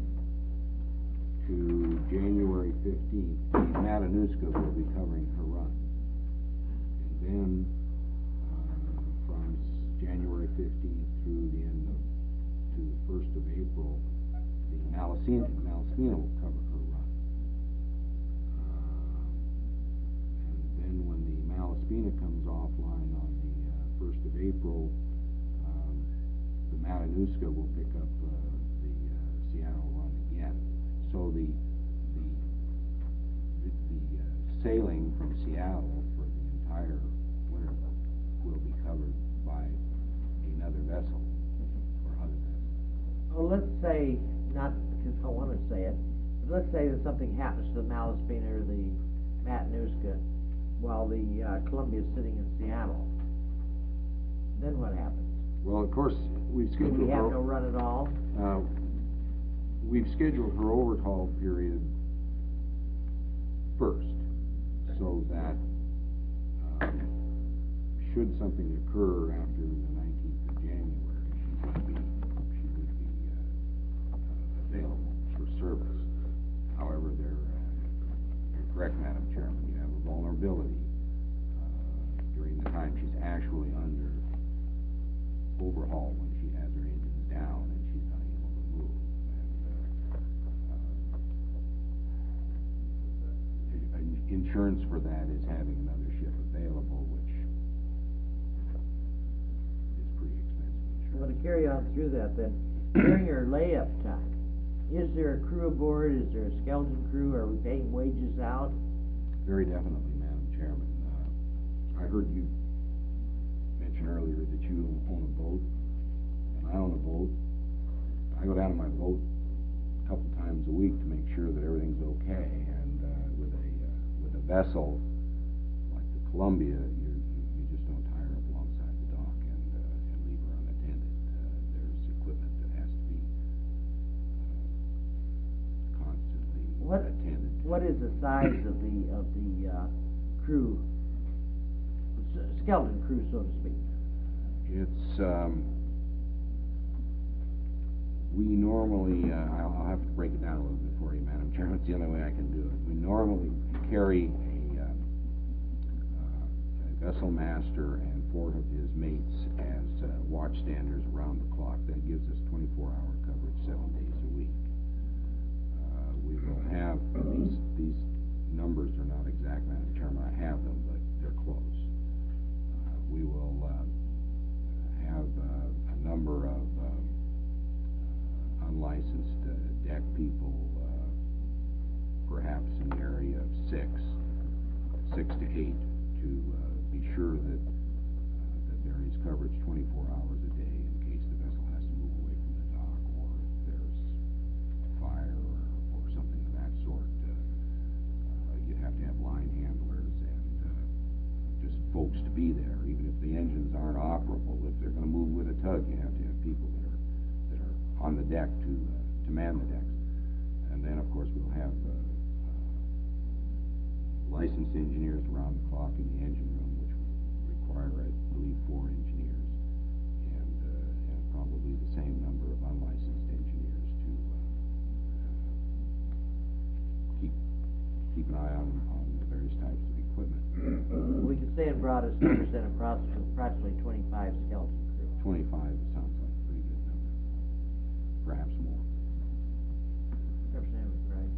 to January fifteenth, the Matanuska will be covering her run. And then, uh, from s- January fifteenth through the end of, to the first of April, the Malaspina, Malaspina will cover her run. Uh, And then when the Malaspina comes offline on the uh, first of April, um, the Matanuska will pick up uh, the uh, Seattle run again. So the the the, the uh, sailing from Seattle for the entire winter will be covered by another vessel or other vessels. Well, let's say, not because I want to say it, but let's say that something happens to the Malaspina or the Matanuska while the uh, Columbia's sitting in Seattle. Then what happens? Well, of course, we've Do scheduled we have her- no run at all? Uh, we've scheduled her overhaul period first, so that, um, should something occur after the nineteenth of January, she would be, she would be, uh, uh, available for service. However, there, uh, you're correct, Madam Chairman, you have a vulnerability, uh, during the time she's actually under overhaul, when she has her engines down and she's unable to move. And, uh, uh, in- insurance for that is having another ship available, which is pretty expensive Well, to insurance. carry on through that then, during your layup time, is there a crew aboard? Is there a skeleton crew? Are we paying wages out? Very definitely, Madam Chairman. Uh, I heard you mention earlier that you own a boat, and I own a boat. I go down to my boat a couple times a week to make sure that everything's okay, and uh, with a uh, with a vessel like the Columbia, you you, you just don't tie her up alongside the dock and uh, and leave her unattended. Uh, there's equipment that has to be uh, constantly What, attended to. what is the size of the, of the, uh, crew, s- skeleton crew, so to speak? It's, um, we normally, uh, I'll, I'll have to break it down a little bit for you, Madam Chairman. It's the only way I can do it. We normally carry a, um, uh, a vessel master and four of his mates as uh, watchstanders around the clock. That gives us twenty-four hour coverage, seven days a week. Uh, we will have, these, these numbers are not exact, Madam Chairman, I have them, but they're close. Uh, we will, uh, have uh, a number of um, uh, unlicensed uh, deck people, uh, perhaps in the area of six, six to eight, to uh, be sure that uh, that there is coverage twenty-four hours a day in case the vessel has to move away from the dock, or if there's fire or, or something of that sort. Uh, uh, you have to have line handlers and uh, just folks to be there, even if the engines aren't operable. If they're going to move with a tug, you have to have people that are that are on the deck to uh, to man the decks. And then, of course, we'll have uh, uh, licensed engineers around the clock in the engine room, which will require, I believe, four engineers, and, uh, and probably the same number of unlicensed engineers to uh, uh, keep keep an eye on on the various types of equipment. We could say in broadest numbers then approximately, approximately twenty-five skeleton crew. Twenty-five sounds like a pretty good number, perhaps more. Representative McBride.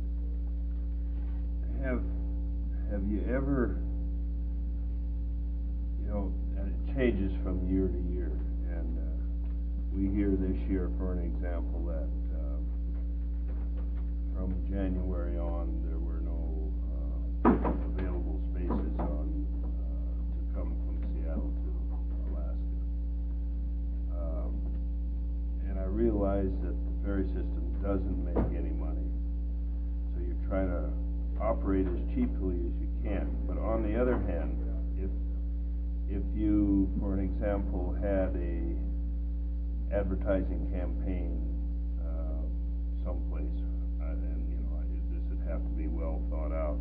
Have, have you ever, you know, changes from year to year, and uh, we hear this year, for an example, that uh, from January on, there were no uh, available spaces on uh, to come from Seattle to Alaska. Um, and I realize that the ferry system doesn't make any money, so you're trying to operate as cheaply as you can. But on the other hand, if if you, for an example, had a advertising campaign uh, someplace, uh, and you know this would have to be well thought out.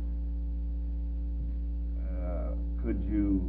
Uh, could you?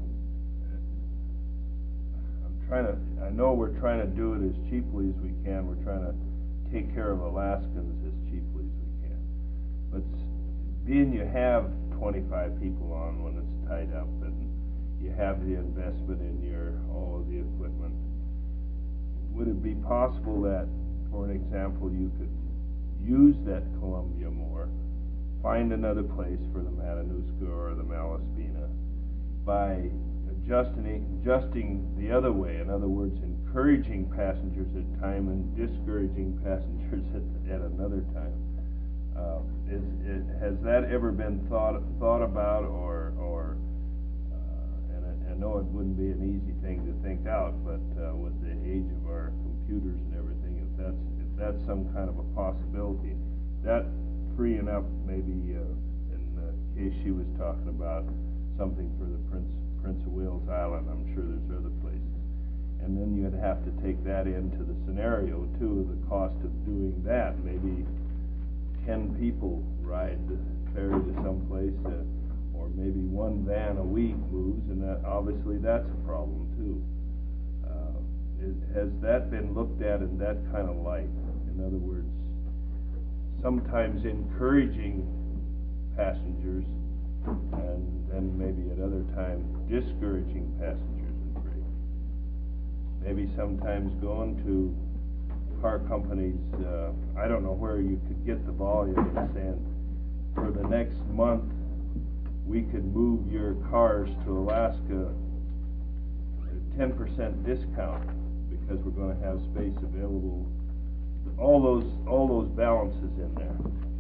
I'm trying to. I know we're trying to do it as cheaply as we can. We're trying to take care of Alaskans as cheaply as we can. But being you have twenty-five people on when it's tied up, and you have the investment in your all of the equipment, would it be possible that, for an example, you could use that Columbia more, find another place for the Matanuska or the Malaspina, by adjusting adjusting the other way? In other words, encouraging passengers at a time and discouraging passengers at, at another time. Uh, is it, has that ever been thought thought about, or or uh, and I, I know it wouldn't be an easy thing to think out, but uh, with the age of our computers and everything, if that's if that's some kind of a possibility, that freeing up maybe uh, in the case she was talking about something for the Prince Prince of Wales Island. I'm sure there's other places, and then you'd have to take that into the scenario too, of the cost of doing that. Maybe ten people ride the ferry to someplace, uh, or maybe one van a week moves, and that obviously that's a problem too. Uh, is, has that been looked at in that kind of light? In other words, sometimes encouraging passengers, and then maybe at other times discouraging passengers in freight. Maybe sometimes going to car companies, uh, I don't know where you could get the volume, and saying, for the next month, we could move your cars to Alaska at a ten percent discount because we're going to have space available. All those, all those balances in there,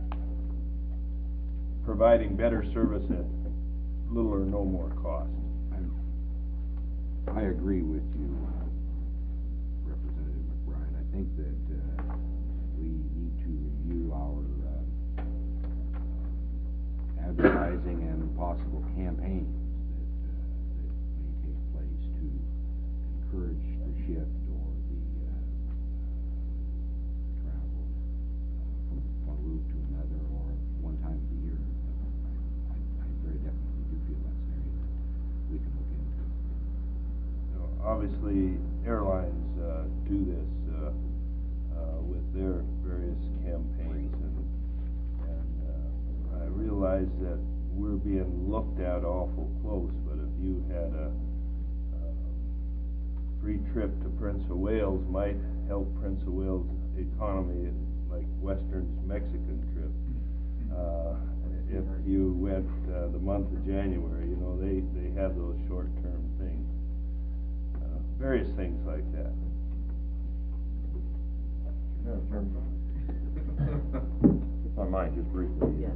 providing better service at little or no more cost. I, I agree with you, uh, Representative McBride. I think that uh, we need to review our uh, advertising and possible campaigns that, uh, that may take place to encourage the shift or the uh, travel uh, from one route to another, or one time of the year. I, I very definitely do feel that's an area that we can look into. You know, obviously, airlines uh, do this uh, uh, with their various campaigns, and, and uh, I realize that we're being looked at awful close, but if you had a uh, free trip to Prince of Wales, might help Prince of Wales' economy, like Western's Mexican trip. Uh, if you went uh, the month of January, you know, they, they have those short-term things. Uh, various things like that. If I might, just briefly. Yes.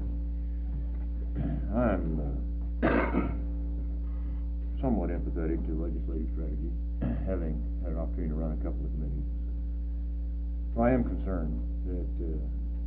I'm uh, somewhat empathetic to legislative strategy, having had an opportunity to run a couple of committees. So I am concerned that uh,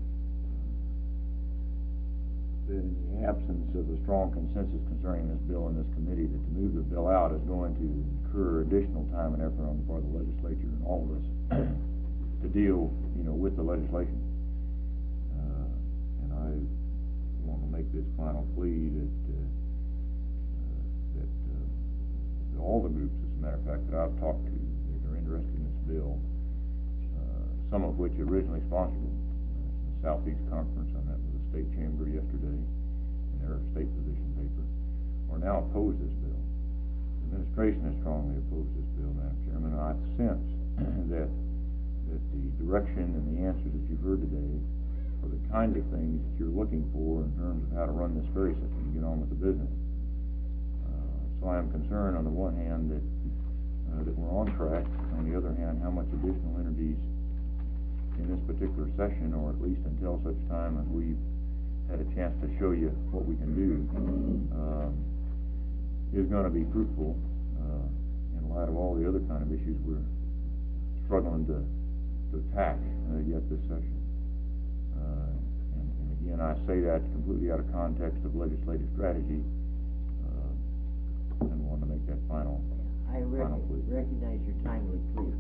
that in the absence of a strong consensus concerning this bill in this committee, that to move the bill out is going to incur additional time and effort on the part of the legislature and all of us to deal, you know, with the legislation. Uh, and I want to make this final plea that uh, uh, that uh, all the groups, as a matter of fact, that I've talked to that are interested in this bill, uh, some of which originally sponsored it. Uh, the Southeast Conference, I met with the state chamber yesterday in their state position paper, are now opposed to this bill. The administration has strongly opposed this bill, Madam Chairman, and I sense that that the direction and the answers that you've heard today are the kind of things that you're looking for in terms of how to run this ferry system and get on with the business. Uh, so I am concerned, on the one hand, that uh, that we're on track. On the other hand, how much additional entities in this particular session, or at least until such time as we've had a chance to show you what we can do, um, is going to be fruitful uh, in light of all the other kind of issues we're struggling to, to attack uh, yet this session. Uh, and, and again, I say that completely out of context of legislative strategy, uh, and want to make that final, I final rec- plea. recognize your timely plea.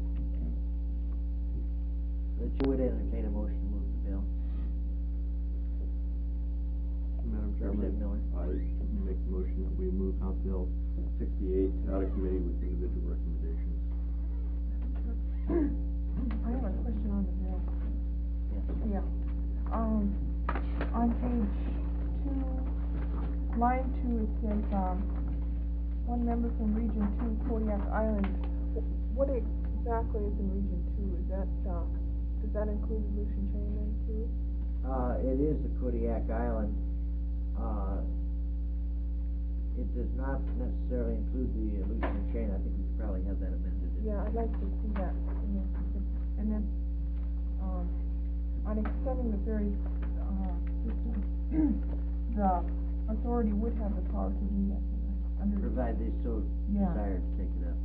The chair would entertain a motion to move the bill. Madam Chairman, Representative Miller. I make the motion that we move House Bill sixty-eight out of committee with individual recommendations. I have a question on the bill. Yes. Yeah. Um, on page two, line two, it says, um, one member from Region Two, Kodiak Island. Wh- What exactly is in Region Two? Is that, uh, does that include Aleutian Chain then too? Uh, it is the Kodiak Island. Uh, it does not necessarily include the Aleutian Chain. I think we could probably have that amended. in- Yeah, I'd like to see that. in there. And then, um, on extending the ferry, uh, system, the authority would have the power to do that, under. Provide they so Yeah. desire to take it up.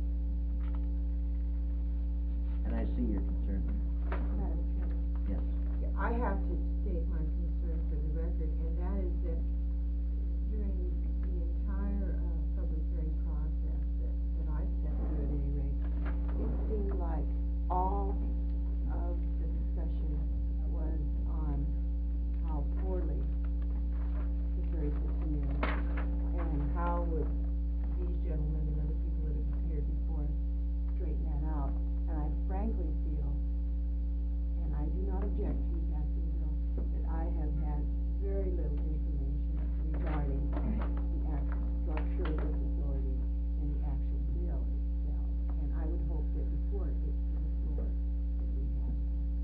And I see your concern there. Madam Chairman. Yes. I have to state my concern for the record, and that is that during the entire uh, public hearing process that, that I've sat through at any rate, it seemed like all of the discussion was on how poorly the ferry system is, and how would these gentlemen and other people that have appeared before straighten that out. And I frankly feel, and I do not object to you passing the bill, that I have had very little information regarding the actual structure of this authority and the actual bill itself. And I would hope that before it gets to the floor, that we have.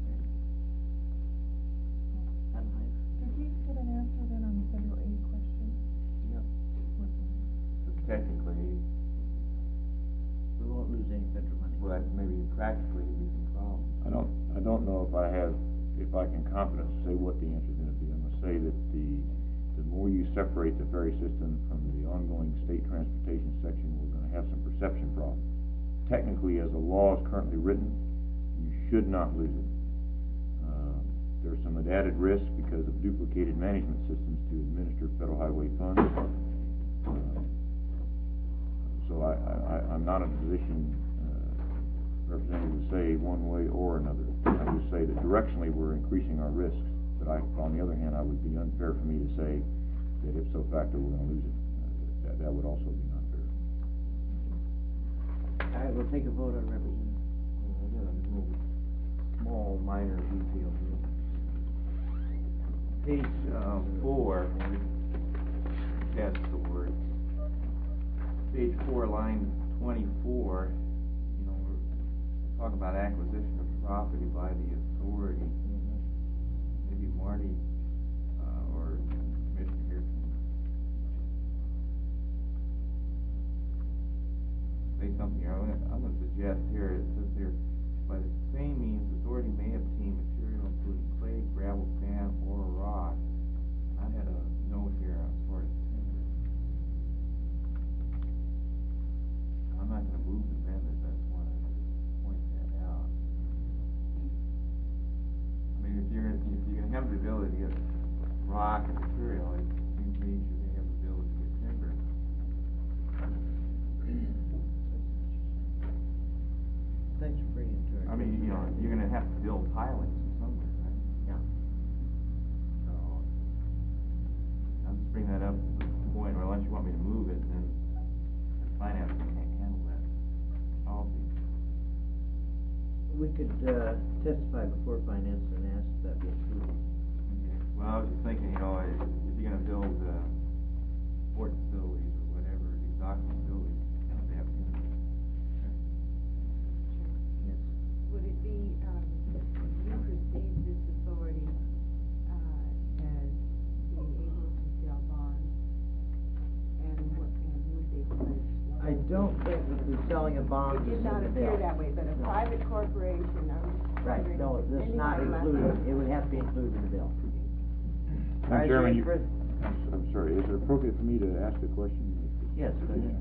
Madam Hyde? Did we get an answer then on the federal aid question? Yep. What- So technically, We won't lose any federal money. but maybe practically it'd be some problems. I don't, I don't know if I have, if I can confidently say what the answer is going to be. I'm going to say that the, the more you separate the ferry system from the ongoing state transportation section, we're going to have some perception problems. Technically, as the law is currently written, you should not lose it. Uh, there's some added risk because of duplicated management systems to administer federal highway funds. Uh, So I, I, I'm not in a position, uh, representative, to say one way or another. I would say that directionally we're increasing our risks, but I, on the other hand, I would be unfair for me to say that ipso facto we're gonna lose it. Uh, That, that would also be not fair. All right, we'll take a vote on Representative. I got a little small minor detail here. Page, uh, four, that's the word. Page four, line twenty-four, you know, we're talking about acquisition of property by the authority. Maybe Marty, uh, or Commissioner here can say something here. I'm gonna, I'm gonna suggest here, it says here, by the same means, authority may obtain material including clay, gravel, sand, or rock. And I had a note here as far as timber. I'm not gonna move the amendment, I just wanna point that out. I mean, if you're, if you're gonna have the ability to get rock and material, it seems to me you should have the ability to get timber. Thanks for bringing it to our. I mean, you know, you're gonna have to build pilings somewhere, right? Yeah. So, I'll just bring that up to the point, or unless you want me to move it, then finance can't handle that. I'll be, We could, uh, testify before finance and ask that be approved. well, I was just thinking, you know, if if you're gonna build, uh, port facilities or whatever, these docking facilities, you have to have timber. Yes. Would it be, um, you perceive this authority, uh, as being able to sell bonds? And what, and would they pledge? I I don't think that the selling of bonds It is did not in the appear bill. that way, but a private corporation, I was Right, wondering. no, this is not anyhow, included, it would have to be included in the bill. All right, Madam Chairman, any you, further- I'm, s- I'm sorry, is it appropriate for me to ask a question? Yes, go ahead.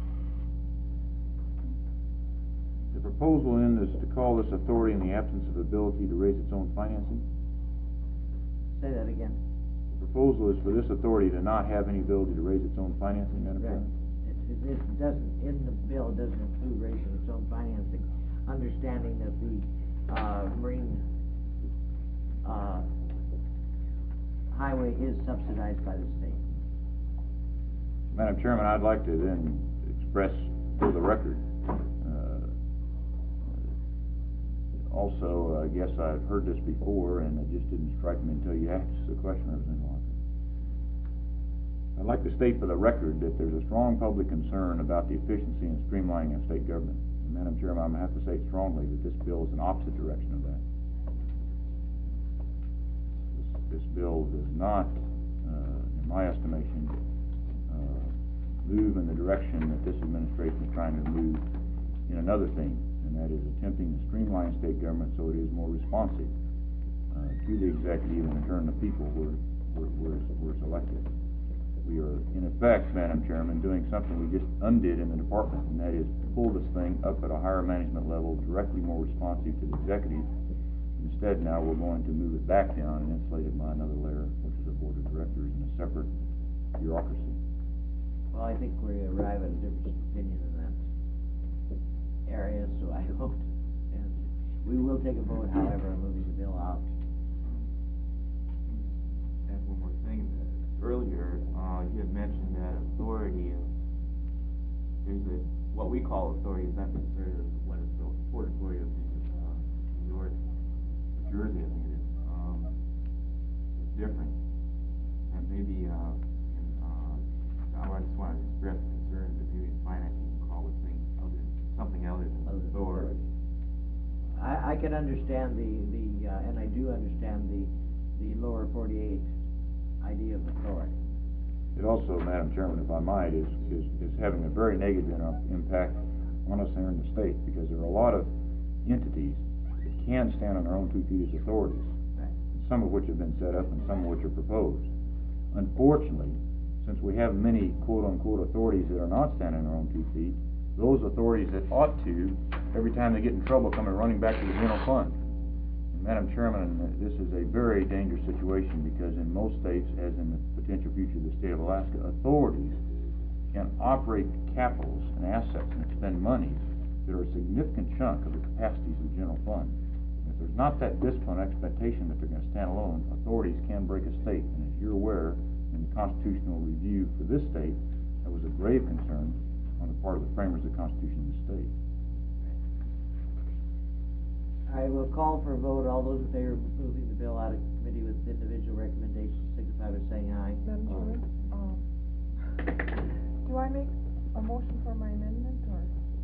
The proposal in is to call this authority in the absence of ability to raise its own financing. Say that again. The proposal is for this authority to not have any ability to raise its own financing, Madam Right. Chairman. It, it, it doesn't, in the bill, it doesn't include raising its own financing, understanding that the, uh, marine, uh, highway is subsidized by the state. Madam Chairman, I'd like to then express for the record, uh, also, I guess I've heard this before, and it just didn't strike me until you asked the question, Representative Walker. I'd like to state for the record that there's a strong public concern about the efficiency and streamlining of state government. And Madam Chairman, I'm gonna have to say strongly that this bill is an opposite direction of that. This, this bill does not, uh, in my estimation, uh, move in the direction that this administration is trying to move in another theme, and that is attempting to streamline state government so it is more responsive uh, to the executive and in turn the people who are, were, were, were selected. We are, in effect, Madam Chairman, doing something we just undid in the department, and that is pull this thing up at a higher management level, directly more responsive to the executive. Instead, now we're going to move it back down and insulate it by another layer, which is a board of directors and a separate bureaucracy. Well, I think we arrive at a different opinion in that area, so I hope, and we will take a vote, however, on moving the bill out. And one more thing, earlier, uh, you had mentioned that authority is, there's a, what we call authority is not necessarily what is the Port Authority of, uh, New York, New Jersey, I think it is, um, it's different. And maybe, uh, and, uh, I just wanted to express concern that maybe in finance you can call this thing other, something other than Other than authority. I, I can understand the, the, uh, and I do understand the, the lower forty-eight idea of authority. It also, Madam Chairman, if I might, is, is, is having a very negative in- impact on us here in the state, because there are a lot of entities that can stand on their own two feet as authorities, Right. some of which have been set up and some of which are proposed. Unfortunately, since we have many quote-unquote authorities that are not standing on their own two feet, those authorities that ought to, every time they get in trouble, come running back to the general fund. Madam Chairman, this is a very dangerous situation because in most states, as in the potential future of the state of Alaska, authorities can operate capitals and assets and expend monies that are a significant chunk of the capacities of the general fund. If there's not that discipline expectation that they're going to stand alone, authorities can break a state. And as you're aware, in the constitutional review for this state, that was a grave concern on the part of the framers of the Constitution of the state. I will call for a vote. All those in favor of moving the bill out of committee with individual recommendations signify by saying aye. Madam Chairman, um, do I make a motion for my amendment, or,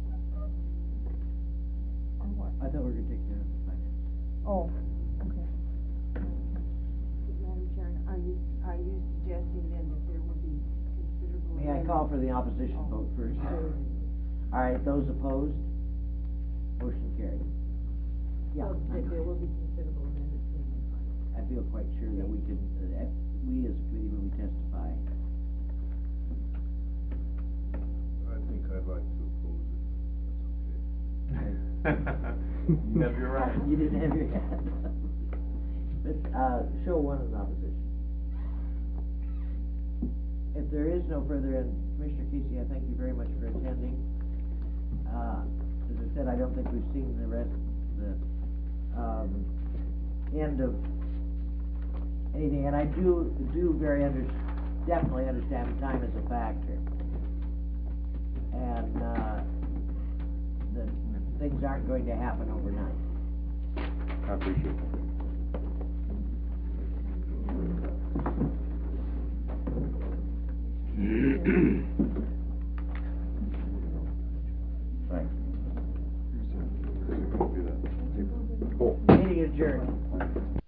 or what? I thought we were gonna take care of the finance. Oh, okay. Madam Chair, are you, are you suggesting then that there will be considerable? May I call for the opposition vote first? All right, those opposed? Motion carried. Yeah, So I- that there will be considerable amendments in the finance. I feel quite sure that we can, uh, uh, we as a committee, when we testify, I think I'd like to oppose it, if that's okay. You have your right. you didn't have your hand up. But, uh, show one in opposition. If there is no further, and Commissioner Casey, I thank you very much for attending. Uh, as I said, I don't think we've seen the rest, the, um, end of anything, and I do, do very under, definitely understand time is a factor. And, uh, the, things aren't going to happen overnight. I appreciate that. Thanks. Meeting adjourned.